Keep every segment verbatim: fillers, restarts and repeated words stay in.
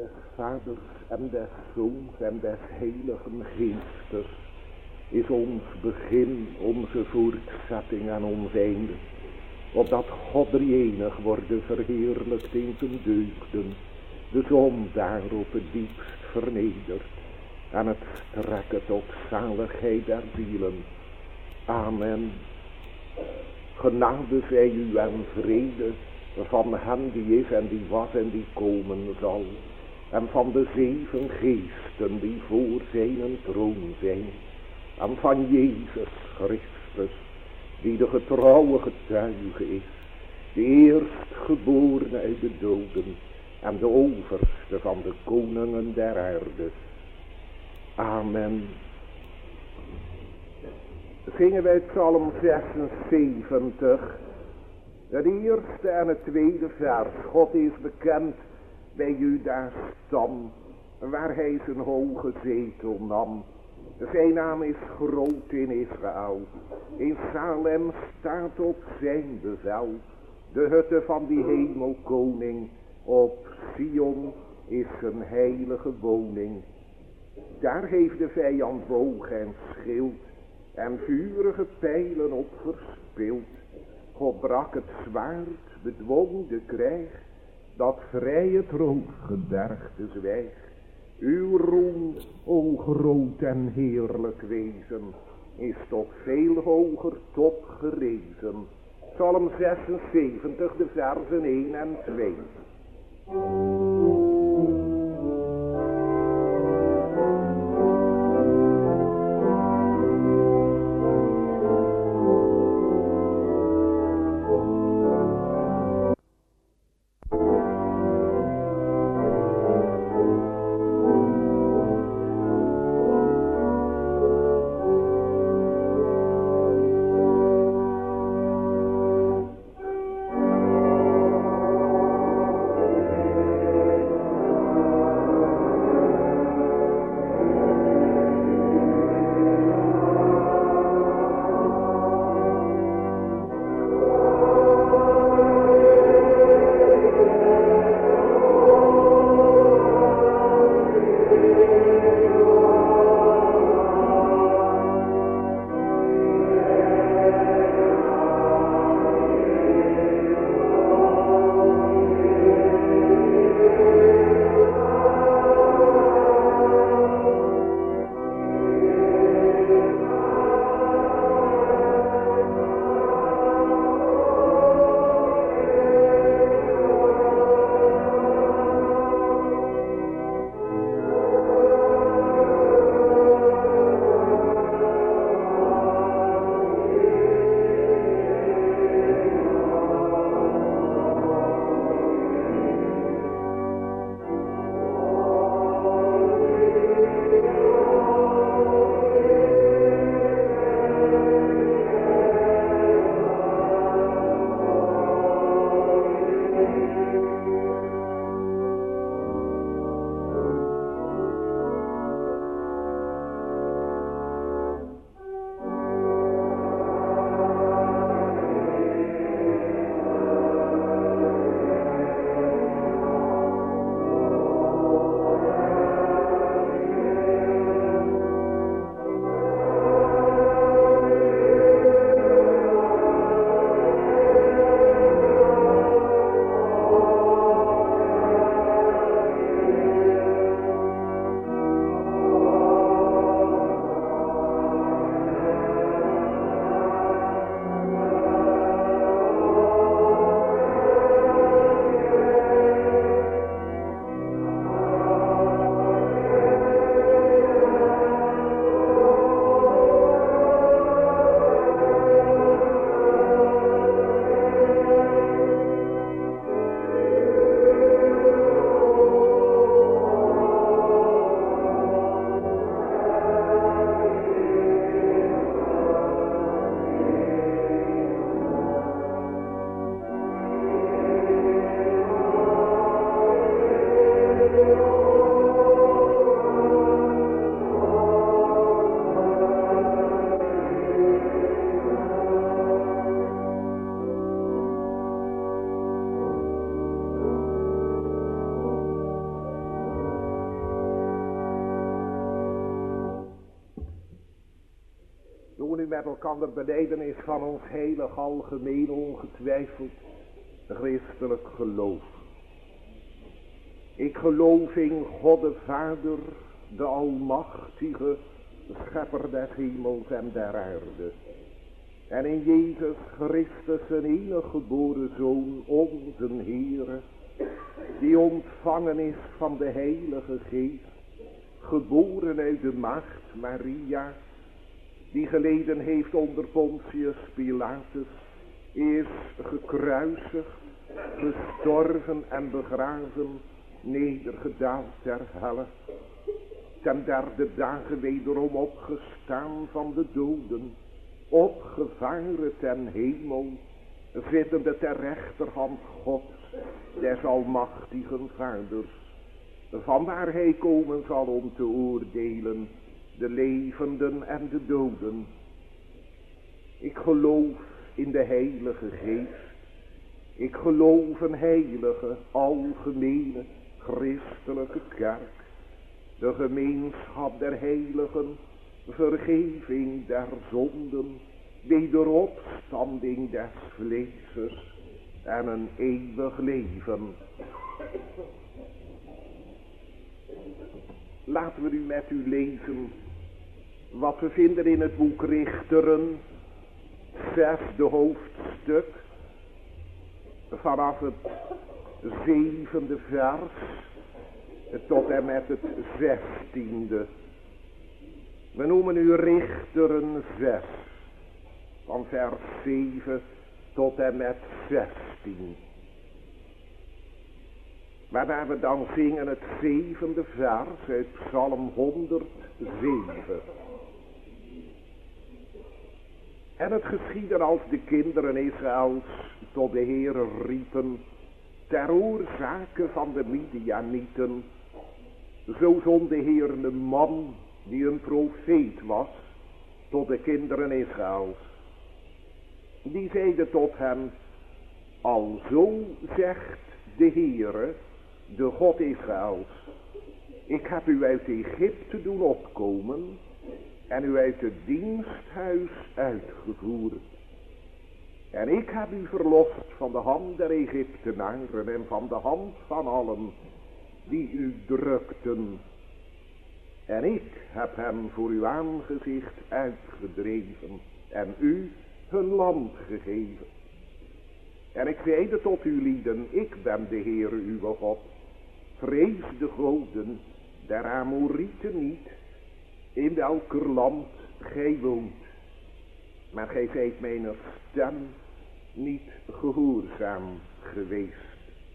des Vaders en des Zoons en des Heiligen Geestes is ons begin, onze voortzetting en ons einde. Opdat God drieënig worden verheerlijkt in zijn deugden, de zondaar op het diepst vernederd en het strekken tot zaligheid der zielen. Amen. Genade zij u en vrede van hem die is en die was en die komen zal, en van de zeven geesten die voor zijn troon zijn, en van Jezus Christus, die de getrouwe getuige is, de eerstgeborene uit de doden en de overste van de koningen der aarde. Amen. Zingen wij Psalm zesenzeventig, het eerste en het tweede vers. God is bekend bij Juda's stam, waar hij zijn hoge zetel nam. Zijn naam is groot in Israël. In Salem staat op zijn bevel de hutte van die hemelkoning. Op Sion is zijn heilige woning. Daar heeft de vijand boog en schild en vurige pijlen op verspild. God brak het zwaard, bedwong de krijg, dat vrij het roofgebergte zwijgt. Uw roem, o groot en heerlijk wezen, is tot veel hoger top gerezen. Psalm zesenzeventig, de versen één en twee. met elkaar beneden is van ons heilig algemeen ongetwijfeld christelijk geloof. Ik geloof in God de Vader, de Almachtige, Schepper des hemels en der aarde. En in Jezus Christus, zijn enige geboren Zoon, onze Heere, die ontvangen is van de Heilige Geest, geboren uit de maagd Maria, die geleden heeft onder Pontius Pilatus, is gekruisigd, gestorven en begraven, nedergedaald ter helle, ten derde dagen wederom opgestaan van de doden, opgevaren ten hemel, zittende ter rechterhand Gods, des almachtigen Vaders, vanwaar hij komen zal om te oordelen de levenden en de doden. Ik geloof in de Heilige Geest. Ik geloof een heilige, algemene, christelijke kerk, de gemeenschap der heiligen, vergeving der zonden, wederopstanding des vleeses en een eeuwig leven. Laten we nu met u lezen wat we vinden in het boek Richteren, zesde hoofdstuk, vanaf het zevende vers tot en met het zestiende. We noemen nu Richteren zes, van vers zeven tot en met zestien. Waarna we dan zingen het zevende vers uit Psalm honderdzeven. En het geschiedde als de kinderen Israëls tot de Heere riepen, ter oorzake van de Midianieten, zo zond de Heer een man die een profeet was tot de kinderen Israëls. Die zeide tot hem, alzo zegt de Heere, de God Israëls, ik heb u uit Egypte doen opkomen en u uit het diensthuis uitgevoerd. En ik heb u verlost van de hand der Egyptenaren en van de hand van allen die u drukten. En ik heb hem voor uw aangezicht uitgedreven en u hun land gegeven. En ik zeide tot uw lieden, ik ben de Heere uw God. Vrees de goden der Amorieten niet, in welker land gij woont. Maar gij zijt mijn stem niet gehoorzaam geweest.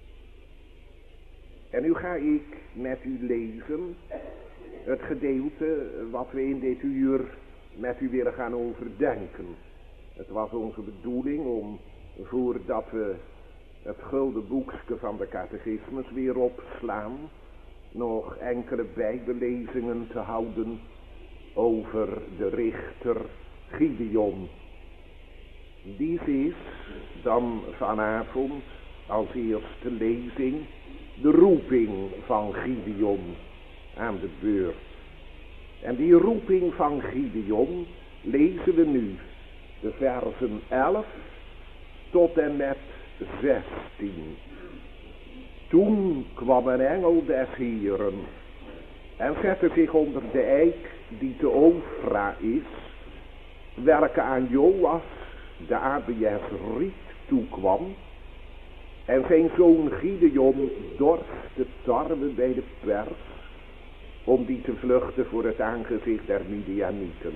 En nu ga ik met u lezen het gedeelte wat we in dit uur met u willen gaan overdenken. Het was onze bedoeling om, voordat we het gulden boekje van de catechismus weer opslaan, nog enkele bijbellezingen te houden over de richter Gideon. Dies is dan vanavond als eerste lezing de roeping van Gideon aan de beurt. En die roeping van Gideon lezen we nu, de versen elf tot en met zestien. Toen kwam een engel des Heeren en zette zich onder de eik die te Ofra is, welke aan Joas de Abiezriet toekwam, en zijn zoon Gideon dorstte tarwe bij de pers, om die te vluchten voor het aangezicht der Midianieten.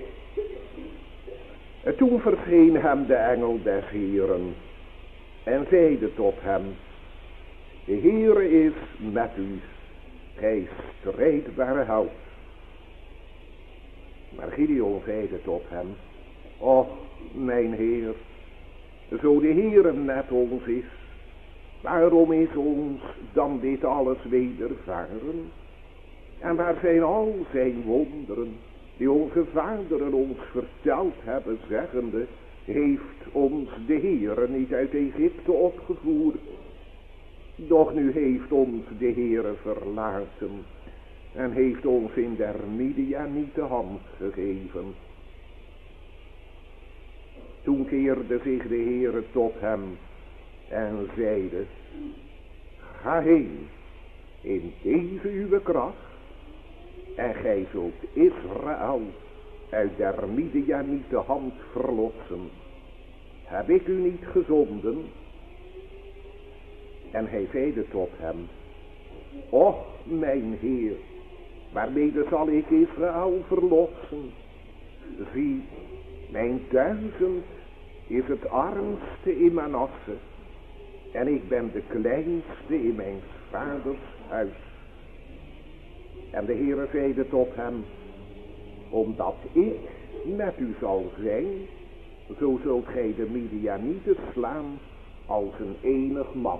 En toen verscheen hem de engel des Heeren en zeide tot hem, de Heere is met u, gij strijdbare held. Maar Gideon zeide tot hem, och, mijn Heer, zo de Heere met ons is, waarom is ons dan dit alles wedervaren? En waar zijn al zijn wonderen, die onze vaderen ons verteld hebben, zeggende, heeft ons de Heere niet uit Egypte opgevoerd? Doch nu heeft ons de Heere verlaten en heeft ons in der Midianieten hand gegeven. Toen keerde zich de Heere tot hem en zeide: ga heen in deze uw kracht, en gij zult Israël uit der Midianieten hand verlossen. Heb ik u niet gezonden? En hij zeide tot hem: och, mijn Heer, waarmede zal ik Israël verlossen? Zie, mijn duizend is het armste in Manasse, en ik ben de kleinste in mijn vaders huis. En de Heere zeide tot hem: omdat ik met u zal zijn, zo zult gij de Midianieten slaan als een enig man.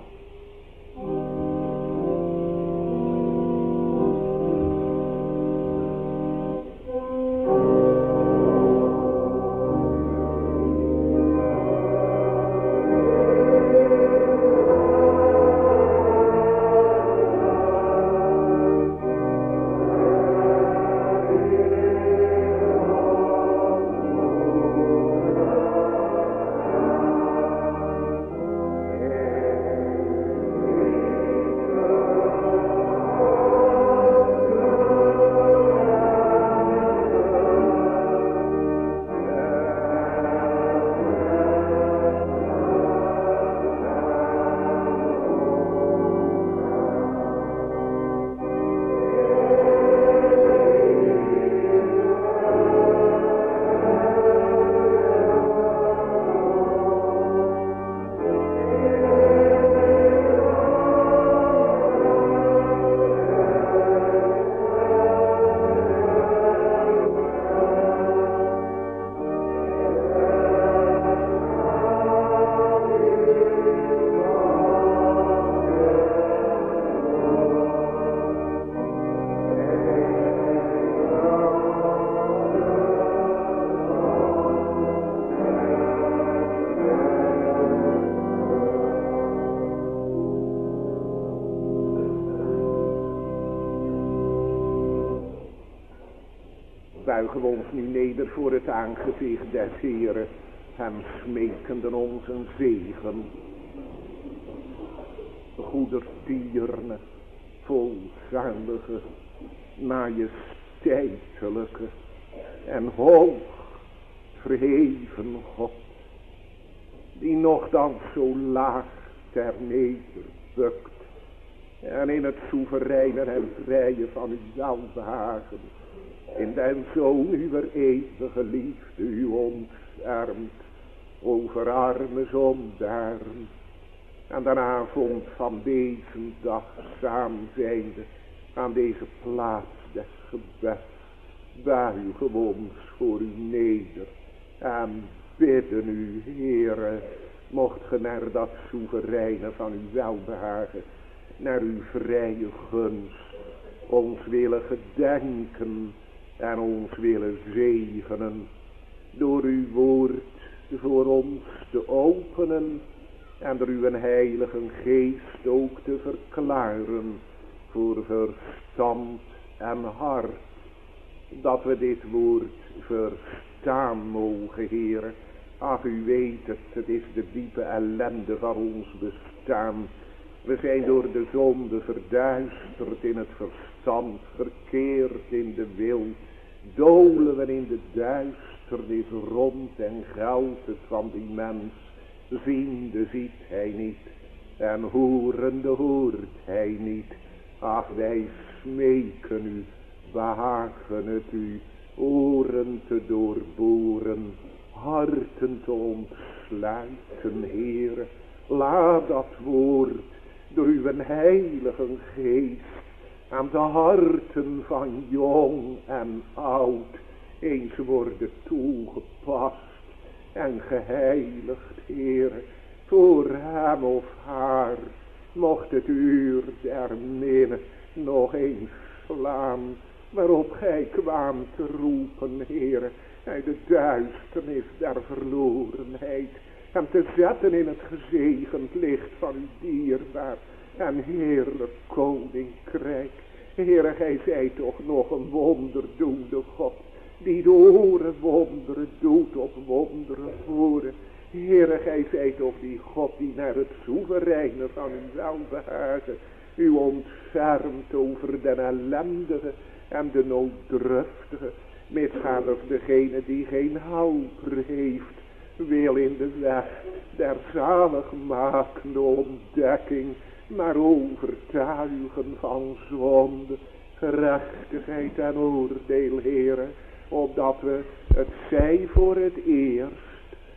Buigen we ons nu neder voor het aangezicht des Heeren, hem smekenden ons een zegen. Goedertierne, volzalige, majesteitelijke en hoog verheven God, die nogthans zo laag ter neder bukt en in het soevereine en vrije van uw welbehagen in den Zoon uw eeuwige liefde u ontfermt over arme zondaren. En de avond van deze dag samen zijnde aan deze plaats des gebeds buigen we ons voor u neder en bidden u, Heere, mocht ge naar dat soevereine van uw welbehagen, naar uw vrije gunst, ons willen gedenken en ons willen zegenen, door uw woord voor ons te openen en door uw heilige geest ook te verklaren voor verstand en hart, dat we dit woord verstaan mogen, Heere. Ach, u weet het, het is de diepe ellende van ons bestaan. We zijn door de zonde verduisterd in het verstand, verkeerd in de wil, dolen we in de duisternis rond en geldt het van die mens. Ziende ziet hij niet en horende hoort hij niet. Ach, wij smeken u, behagen het u, oren te doorboren, harten te ontsluiten, Heere. Laat dat woord door uw heilige geest aan de harten van jong en oud eens worden toegepast en geheiligd, Heere. Voor hem of haar mocht het uur der minne nog eens slaan, waarop gij kwaamt te roepen, Heere, uit de duisternis der verlorenheid, hem te zetten in het gezegend licht van uw dierbaar en heerlijk koninkrijk. Heere, gij zijt toch nog een wonderdoende God, die door wonderen doet op wonderen voeren. Heere, gij zijt ook die God die naar het soevereine van uw welbehagen u ontfermt over den ellendige en de nooddruftige. Misgaders degene die geen helper heeft, wil in de weg der zaligmakende ontdekking, maar overtuigen van zonde, gerechtigheid en oordeel, Heere, opdat we het zij voor het eerst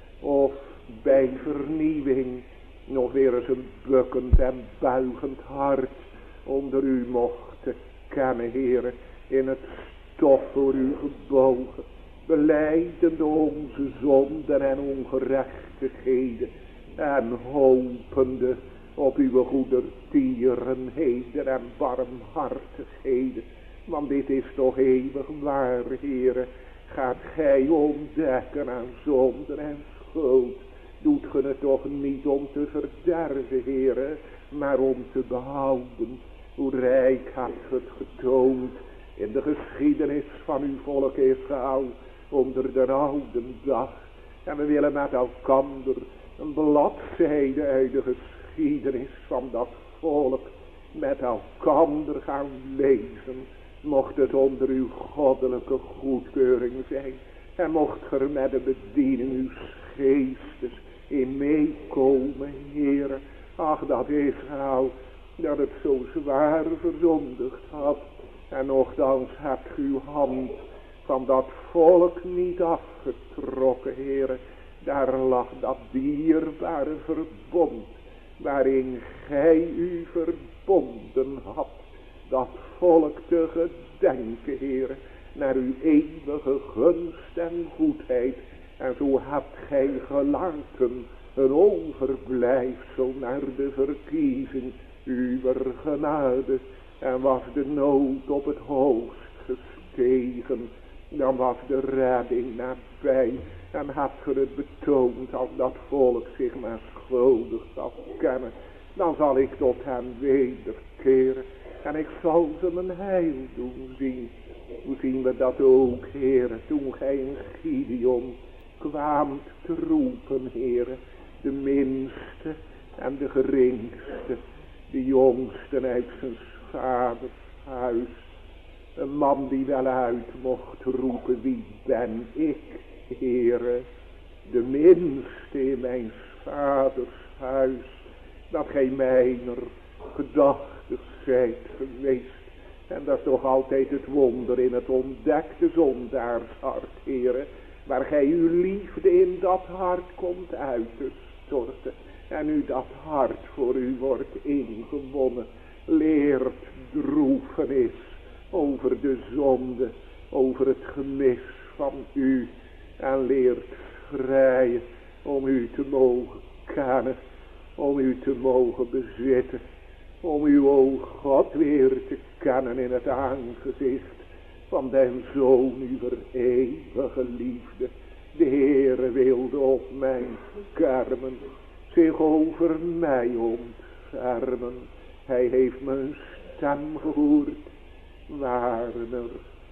of bij vernieuwing nog weer eens een bukkend en buigend hart onder u mochten kennen, Heere, in het stof voor u gebogen, belijdende onze zonden en ongerechtigheden en hopende op uw goedertierenheden en barmhartigheden. Want dit is toch eeuwig waar, Heere. Gaat gij ontdekken aan zonden en schuld, doet ge het toch niet om te verderven, Heere, maar om te behouden. Hoe rijk hebt ge het getoond in de geschiedenis van uw volk Israël onder de oude dag. En we willen met elkander een bladzijde uit de geschiedenis van dat volk met elkander gaan lezen. Mocht het onder uw goddelijke goedkeuring zijn. En mocht ge er met de bediening uw geestes in meekomen, Heere. Ach, dat Israël, dat het zo zwaar verzondigd had. En nochtans hebt ge uw hand van dat volk niet afgetrokken, Heere. Daar lag dat dierbare verbond, waarin gij u verbonden had. Dat volk te gedenken, Heere, naar uw eeuwige gunst en goedheid. En zo hebt gij gelaten een overblijfsel naar de verkiezing uwer genade. En was de nood op het hoogst gestegen, dan was de redding nabij. En hebt ge het betoond als dat volk zich maar schuldig zal kennen. Dan zal ik tot hen wederkeren. En ik zal ze mijn heil doen zien. Hoe zien we dat ook, Heere, toen gij in Gideon kwaamt te roepen, Heere. De minste en de geringste, de jongste uit zijn vaders huis. Een man die wel uit mocht roepen, wie ben ik, Heere. De minste in mijn vaders huis, dat gij mijner gedachtig zijt geweest. En dat is toch altijd het wonder in het ontdekte zondaarshart, Heere, waar gij uw liefde in dat hart komt uit te storten. En u dat hart voor u wordt ingewonnen. Leert droefenis over de zonde, over het gemis van u. En leert schreien om u te mogen kennen, om u te mogen bezitten. Om uw, o God, weer te kennen in het aangezicht van den Zoon uw eeuwige liefde. De Heere wilde op mijn kermen zich over mij ontfermen. Hij heeft mijn stem gehoord. Waren er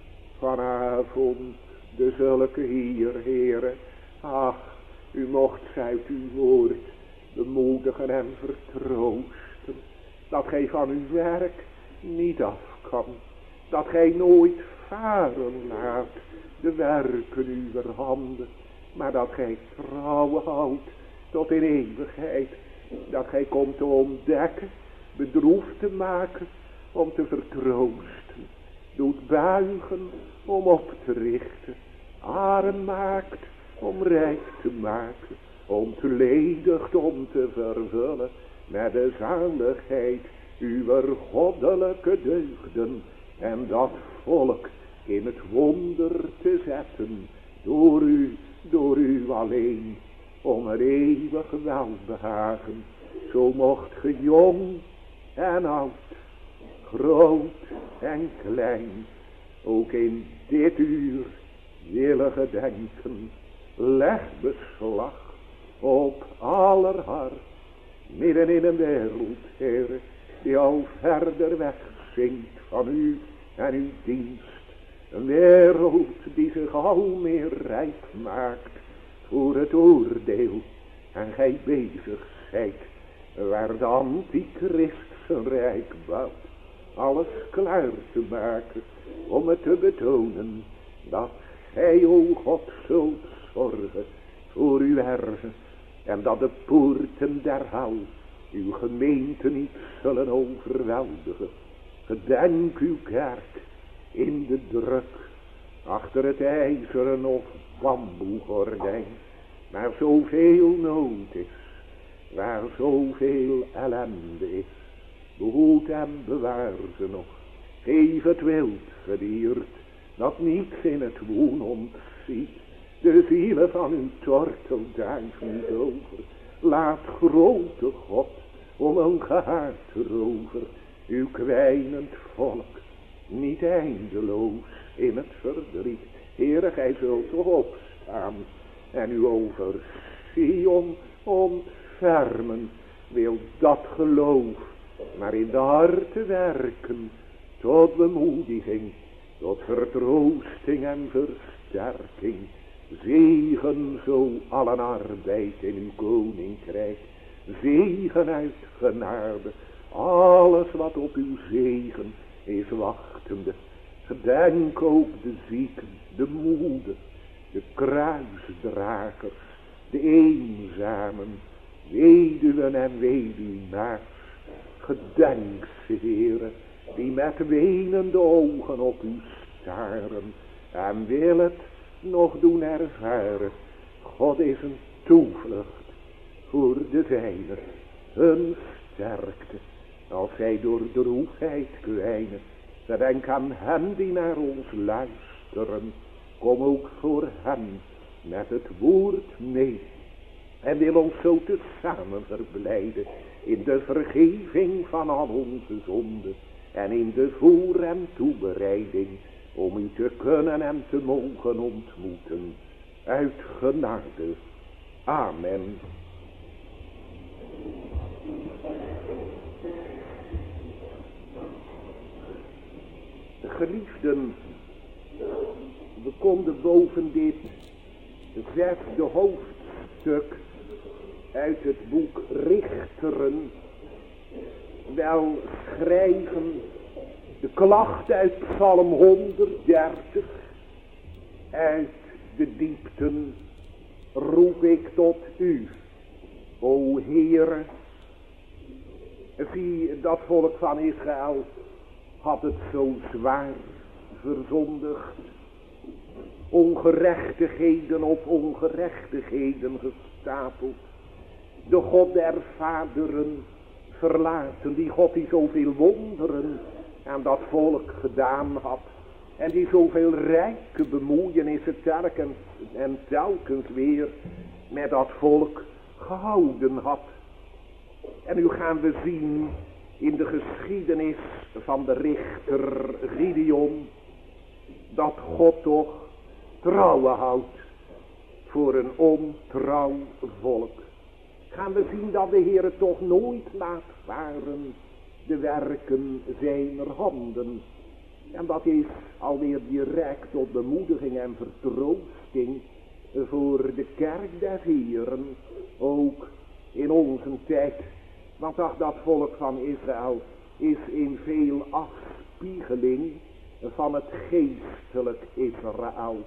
vanavond de zulke hier, Heere. Ach, u mocht uit uw woord bemoedigen en vertroosten. Dat gij van uw werk niet af kan. Dat gij nooit varen laat de werken uwer handen. Maar dat gij trouw houdt tot in eeuwigheid. Dat gij komt te ontdekken, bedroefd te maken, om te vertroosten. Doet buigen om op te richten. Arm maakt om rijk te maken. Ontledigt om te vervullen met de zaligheid uwer goddelijke deugden. En dat volk in het wonder te zetten. Door u, door u alleen. Om er eeuwig welbehagen. Zo mocht ge jong en oud, groot en klein, ook in dit uur willen gedenken. Leg beslag op aller hart, midden in een wereld, Heere, die al verder weg zingt van u en uw dienst. Een wereld die zich al meer rijp maakt voor het oordeel. En gij bezig zijt waar de antichrist zijn rijk bouwt. Alles klaar te maken om het te betonen dat gij, o God, zult zorgen voor uw erven. En dat de poorten der hel uw gemeente niet zullen overweldigen. Gedenk uw kerk in de druk, achter het ijzeren of bamboegordijn, waar zoveel nood is, waar zoveel ellende is. Behoed en bewaar ze nog, geef het wild gediert, dat niets in het woen ontziet. De zielen van uw tortelduif niet over. Laat grote God om een gehaard rover uw kwijnend volk niet eindeloos in het verdriet. Heere, gij zult toch opstaan en u over Sion ontfermen. Wil dat geloof maar in de harten werken, tot bemoediging, tot vertroosting en versterking. Zegen zo allen arbeid in uw koninkrijk. Zegen uit genade, alles wat op uw zegen is wachtende. Gedenk ook de zieken, de moede, de kruisdragers, de eenzamen, weduwen en weduwnaars. Gedenk ze, Heere, die met wenende ogen op u staren en wil het nog doen ervaren. God is een toevlucht voor de zijnen, hun sterkte, als zij door droefheid kwijnen. Gedenk aan hen die naar ons luisteren, kom ook voor hen met het woord mee. En wil ons zo tezamen verblijden in de vergeving van al onze zonden en in de voor- en toebereiding om u te kunnen en te mogen ontmoeten. Uit genade. Amen. Geliefden, we konden boven dit zesde hoofdstuk uit het boek Richteren wel schrijven de klacht uit Psalm honderddertig. Uit de diepten roep ik tot u, o Heere. Zie, dat volk van Israël had het zo zwaar verzondigd. Ongerechtigheden op ongerechtigheden gestapeld. De God der vaderen verlaten. Die God die zoveel wonderen aan dat volk gedaan had. En die zoveel rijke bemoeienissen telkens en telkens weer met dat volk gehouden had. En nu gaan we zien in de geschiedenis van de richter Gideon dat God toch trouwen houdt voor een ontrouw volk. Gaan we zien dat de Heer toch nooit laat varen de werken zijner handen. En dat is alweer direct tot bemoediging en vertroosting voor de kerk des Heeren, ook in onze tijd. Want ach, dat volk van Israël is in veel afspiegeling van het geestelijk Israël.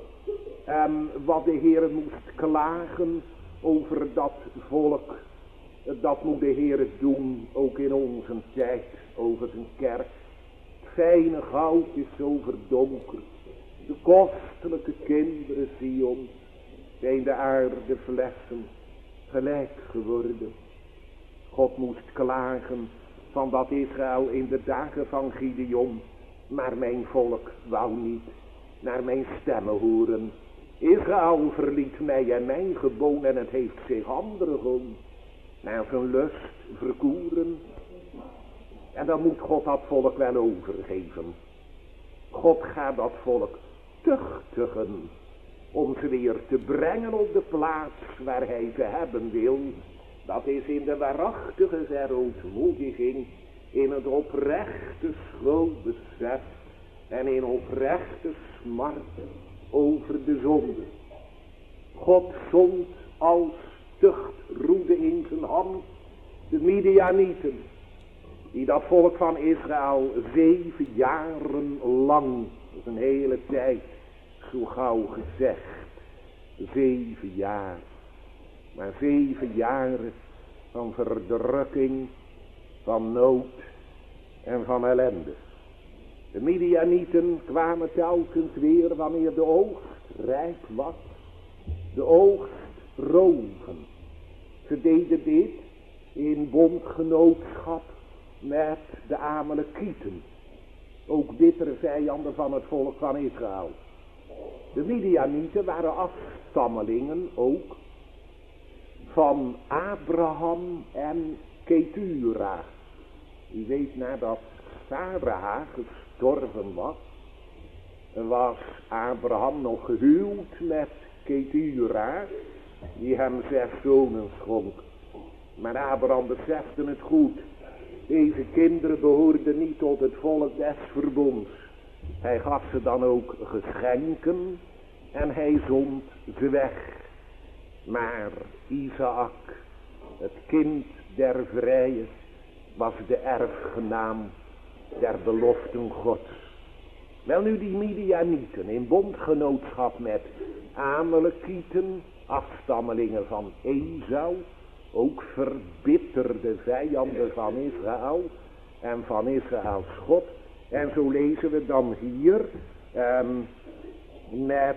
En wat de Heer moest klagen over dat volk, dat moet de Heer doen, ook in onze tijd, over zijn kerk. Het fijne goud is zo verdonkerd. De kostelijke kinderen Sion zijn de aarde flessen gelijk geworden. God moest klagen van dat Israël in de dagen van Gideon, maar mijn volk wou niet naar mijn stemmen horen. Israël verliet mij en mijn geboon en het heeft zich anderen gewoon naar zijn lust verkoeren. En dan moet God dat volk wel overgeven. God gaat dat volk tuchtigen om ze weer te brengen op de plaats waar hij ze hebben wil. Dat is in de waarachtige verootmoediging, in het oprechte schuldbesef en in oprechte oprechte smart over de zonde. God zond als tuchtroede in zijn hand de Midianieten, die dat volk van Israël zeven jaren lang, dat is een hele tijd, zo gauw gezegd, zeven jaar, maar zeven jaren van verdrukking, van nood en van ellende. De Midianieten kwamen telkens weer wanneer de oogst rijp was, de oogst roven. Ze deden dit in bondgenootschap met de Amalekieten, ook bittere vijanden van het volk van Israël. De Midianieten waren afstammelingen ook van Abraham en Ketura. U weet, nadat Sarah gestorven was, was Abraham nog gehuwd met Ketura, die hem zes zonen schonk. Maar Abraham besefte het goed. Deze kinderen behoorden niet tot het volk des verbonds. Hij gaf ze dan ook geschenken en hij zond ze weg. Maar Isaak, het kind der vrije, was de erfgenaam der beloften Gods. Wel nu, die Midianieten in bondgenootschap met Amalekieten, afstammelingen van Esau, ook verbitterde vijanden van Israël en van Israëls God. En zo lezen we dan hier um, met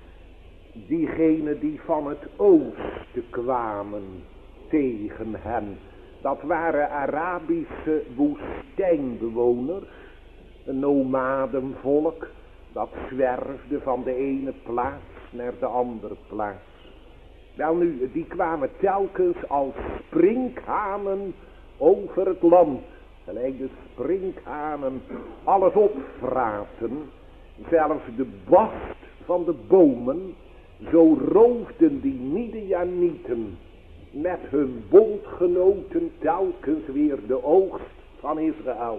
diegenen die van het oosten kwamen tegen hen. Dat waren Arabische woestijnbewoners, een nomadenvolk dat zwerfde van de ene plaats naar de andere plaats. Wel nu, die kwamen telkens als sprinkhanen over het land. Gelijk de sprinkhanen alles opvraten, zelfs de bast van de bomen. Zo roofden die Midianieten met hun bondgenoten telkens weer de oogst van Israël.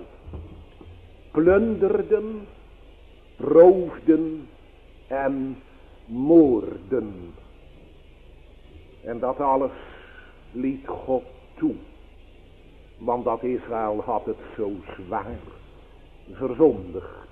Plunderden, roofden en moorden. En dat alles liet God toe. Want dat Israël had het zo zwaar verzondigd.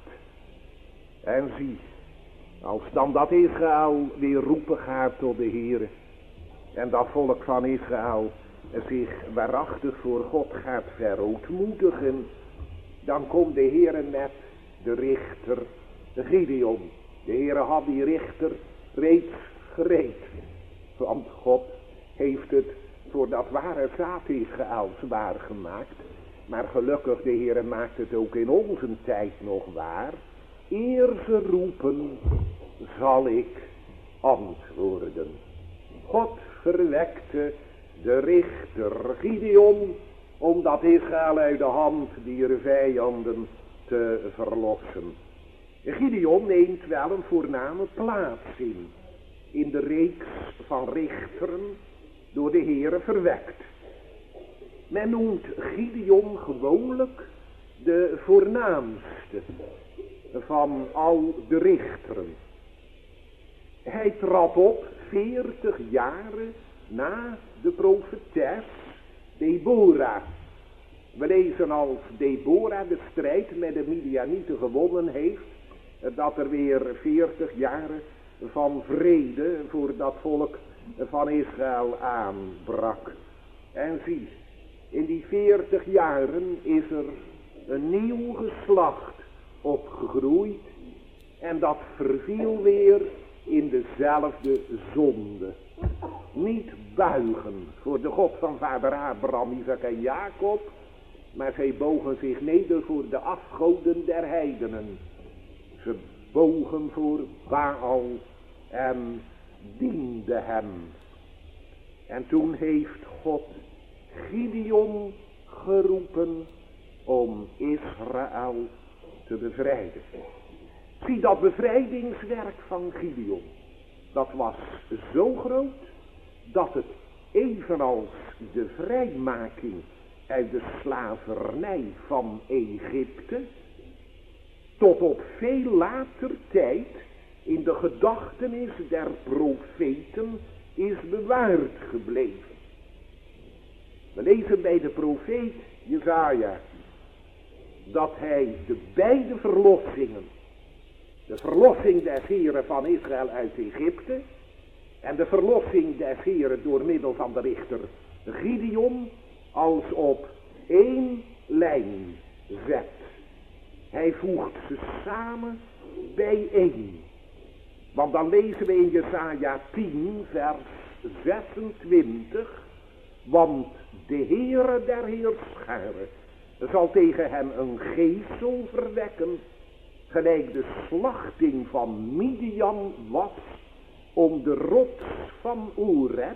En zie, als dan dat Israël weer roepen gaat tot de Heere, en dat volk van Israël zich waarachtig voor God gaat verootmoedigen, dan komt de Heere met de richter Gideon. De Heere had die richter reeds gereed. Want God heeft het voor dat ware zaad Israël zwaar gemaakt. Maar gelukkig, de Heere maakt het ook in onze tijd nog waar. Eer ze roepen, zal ik antwoorden. God verwekte de richter Gideon om dat Israël uit de hand dier vijanden te verlossen. Gideon neemt wel een voorname plaats in, in de reeks van richteren door de Heere verwekt. Men noemt Gideon gewoonlijk de voornaamste van al de richteren. Hij trad op veertig jaren na de profetes Deborah. We lezen als Deborah de strijd met de Midianieten gewonnen heeft, dat er weer veertig jaren van vrede voor dat volk van Israël aanbrak. En zie, in die veertig jaren is er een nieuw geslacht opgegroeid en dat verviel weer in dezelfde zonde. Niet buigen voor de God van vader Abraham, Isaac en Jacob, maar zij bogen zich neder voor de afgoden der heidenen. Ze bogen voor Baal en dienden hem. En toen heeft God Gideon geroepen om Israël te bevrijden. Zie, dat bevrijdingswerk van Gideon, dat was zo groot dat het evenals de vrijmaking uit de slavernij van Egypte tot op veel later tijd in de gedachtenis der profeten is bewaard gebleven. We lezen bij de profeet Jesaja dat hij de beide verlossingen, de verlossing des Heren van Israël uit Egypte en de verlossing des Heren door middel van de richter Gideon, als op één lijn zet. Hij voegt ze samen bijeen. Want dan lezen we in Jesaja tien vers zesentwintig. Want de Heere der Heerscharen zal tegen hem een geesel verwekken, gelijk de slachting van Midian was om de rots van Oreb,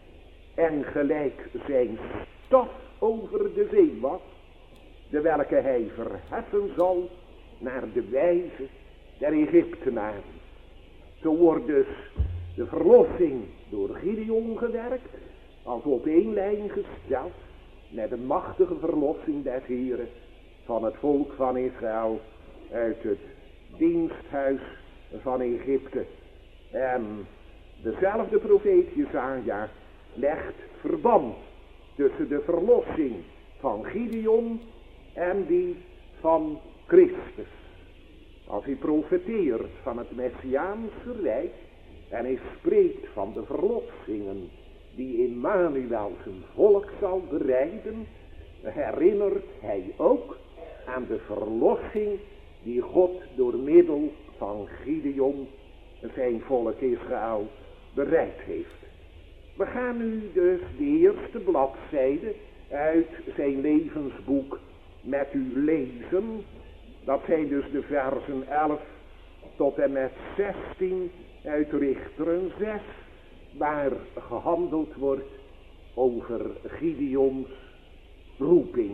en gelijk zijn staf over de zee was, de welke hij verheffen zal naar de wijze der Egyptenaren. Zo wordt dus de verlossing door Gideon gewerkt, als op één lijn gesteld, met de machtige verlossing des Heren van het volk van Israël uit het diensthuis van Egypte. En dezelfde profeet Jesaja legt verband tussen de verlossing van Gideon en die van Christus. Als hij profeteert van het Messiaanse Rijk en hij spreekt van de verlossingen die Immanuel zijn volk zal bereiden, herinnert hij ook aan de verlossing die God door middel van Gideon zijn volk Israël bereid heeft. We gaan nu dus de eerste bladzijde uit zijn levensboek met u lezen. Dat zijn dus de versen elf tot en met zestien uit Richteren zes, waar gehandeld wordt over Gideons roeping.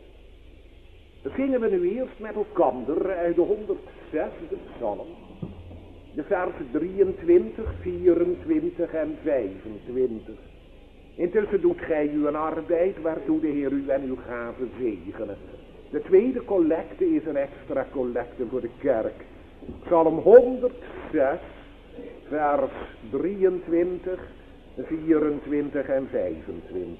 Dan zingen we nu eerst met elkander uit de honderdzesde psalm, de versen drieëntwintig, vierentwintig en vijfentwintig. Intussen doet gij uw arbeid, waartoe de Heer u en uw gaven zegenen. De tweede collecte is een extra collecte voor de kerk. Psalm honderdzes, vers drieëntwintig, vierentwintig en vijfentwintig.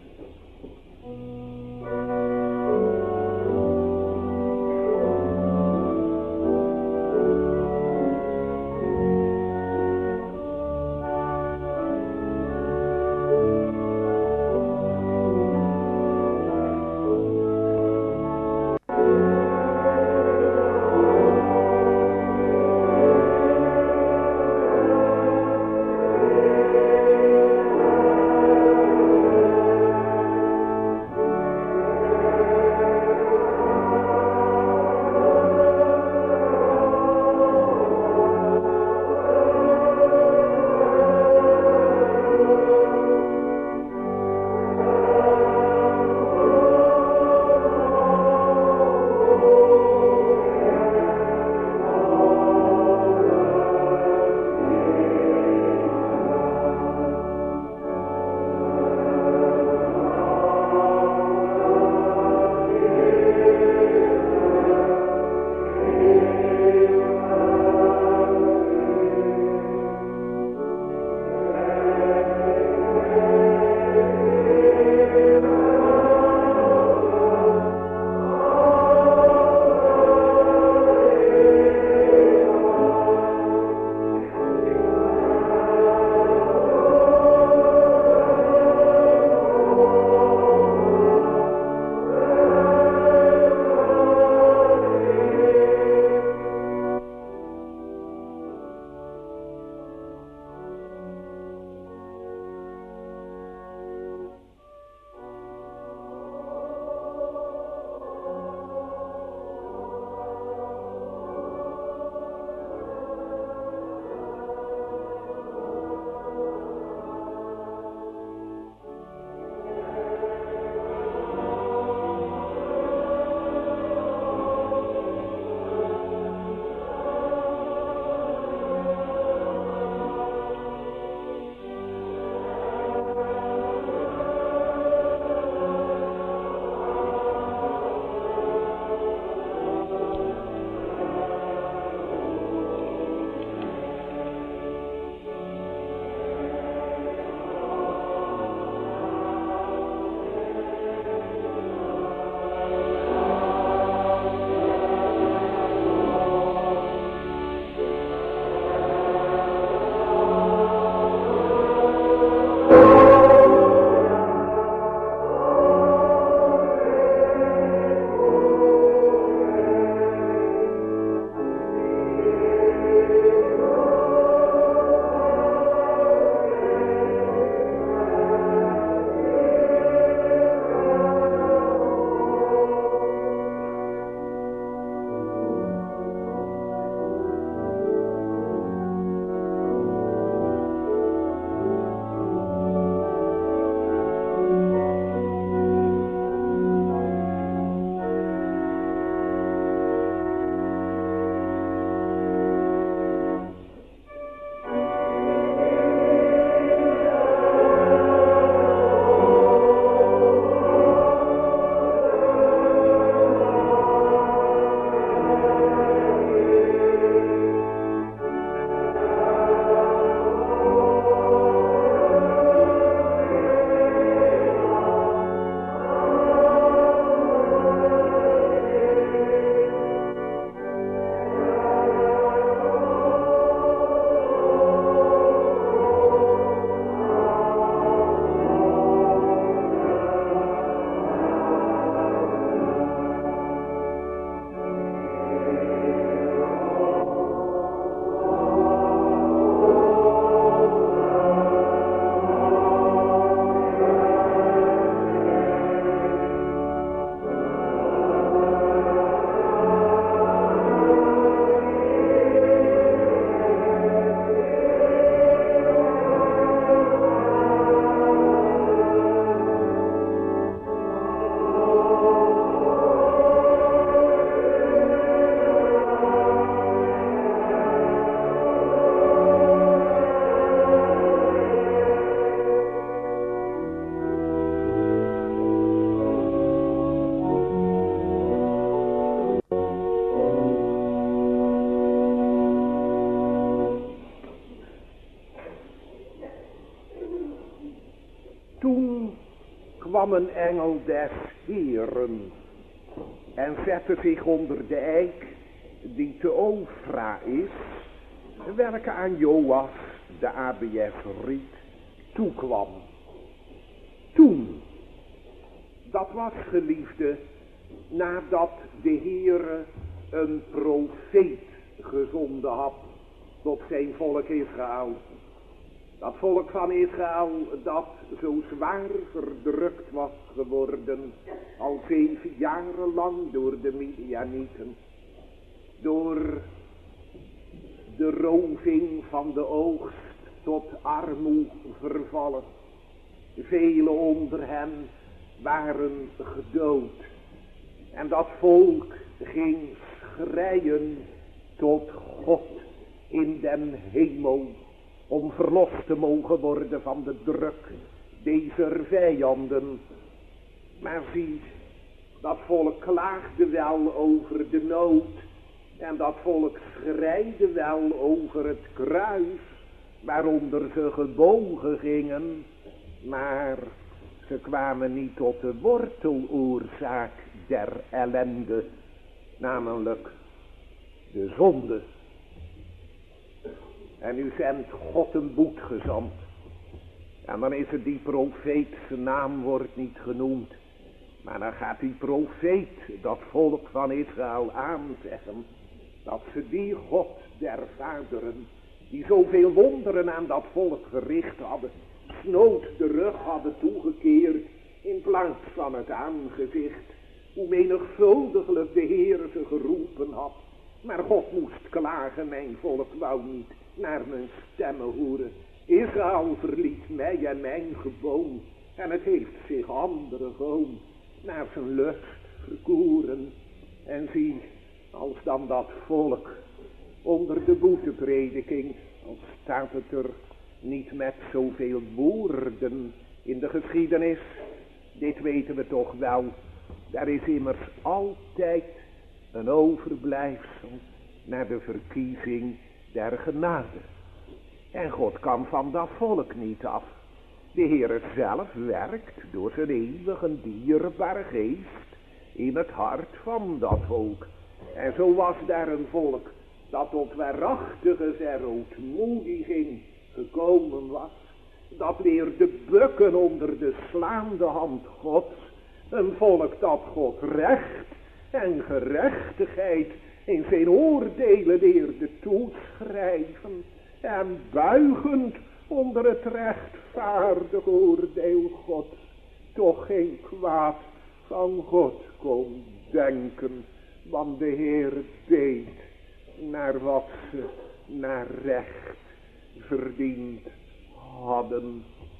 kwam een engel des Heeren en zette zich onder de eik die te Ofra is, welke aan Joas de Abiësriet toekwam. Toen, dat was geliefde, nadat de Heere een profeet gezonden had tot zijn volk Israël. Dat volk van Israël dat zo zwaar verdrukt was geworden al zeven jaren lang door de Midianieten. Door de roving van de oogst tot armoede vervallen. Velen onder hen waren gedood. En dat volk ging schreien tot God in den hemel, om verlost te mogen worden van de druk deze vijanden. Maar zie, dat volk klaagde wel over de nood, en dat volk schreide wel over het kruis, waaronder ze gebogen gingen, maar ze kwamen niet tot de worteloorzaak der ellende, namelijk de zonde. En nu zendt God een boetgezant. En dan is het die profeet, zijn naam wordt niet genoemd. Maar dan gaat die profeet dat volk van Israël aanzeggen, dat ze die God der vaderen, die zoveel wonderen aan dat volk verricht hadden, snood de rug hadden toegekeerd in plaats van het aangezicht. Hoe menigvuldiglijk de Heer ze geroepen had. Maar God moest klagen, mijn volk wou niet naar mijn stemmen horen. Israël verliet mij en mijn geboom, en het heeft zich andere goon naar zijn lust verkoren. En zie, als dan dat volk onder de boeteprediking, als staat het er niet met zoveel woorden in de geschiedenis, dit weten we toch wel, er is immers altijd een overblijfsel naar de verkiezing der genade. En God kan van dat volk niet af. De Heer zelf werkt door zijn eeuwige dierbare geest in het hart van dat volk. En zo was daar een volk dat tot waarachtige verootmoediging gekomen was. Dat leerde bukken onder de slaande hand Gods. Een volk dat God recht en gerechtigheid in zijn oordelen leerde toeschrijven. En buigend onder het rechtvaardig oordeel Gods toch geen kwaad van God kon denken. Want de Heer deed naar wat ze naar recht verdiend hadden.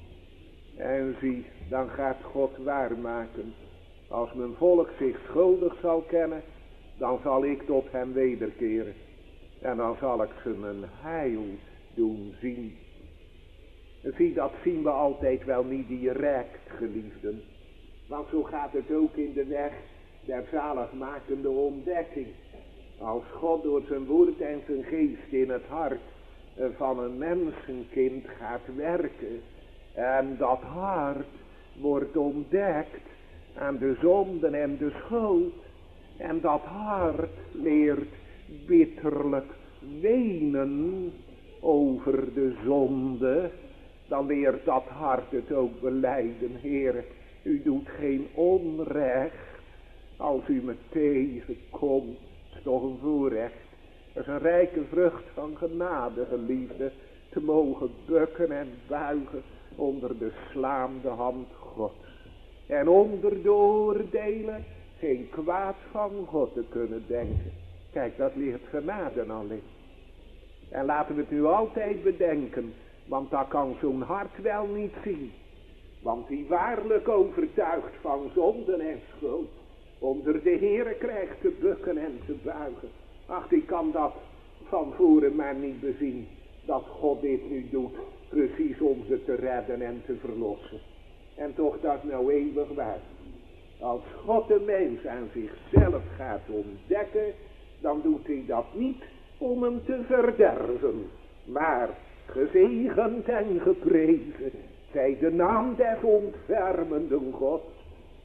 En zie, dan gaat God waarmaken. Als mijn volk zich schuldig zal kennen, dan zal ik tot hem wederkeren. En dan zal ik ze mijn heil doen zien. Zie, dat zien we altijd wel niet direct, geliefden. Want zo gaat het ook in de weg der zaligmakende ontdekking. Als God door zijn woord en zijn geest in het hart van een mensenkind gaat werken. En dat hart wordt ontdekt aan de zonden en de schuld. En dat hart leert bitterlijk wenen over de zonde. Dan leert dat hart het ook belijden. Heer, u doet geen onrecht. Als u me tegenkomt, is toch een voorrecht. Dat is een rijke vrucht van genade, geliefde, te mogen bukken en buigen onder de slaande hand Gods. En onder de oordelen geen kwaad van God te kunnen denken. Kijk, dat leert genade alleen. En laten we het nu altijd bedenken, want dat kan zo'n hart wel niet zien. Want wie waarlijk overtuigd van zonden en schuld, onder de Heere krijgt te bukken en te buigen. Ach, die kan dat van voren maar niet bezien, dat God dit nu doet, precies om ze te redden en te verlossen. En toch, dat is nou eeuwig waar. Als God de mens aan zichzelf gaat ontdekken, dan doet hij dat niet om hem te verderven. Maar gezegend en geprezen zij de naam des ontfermenden Gods,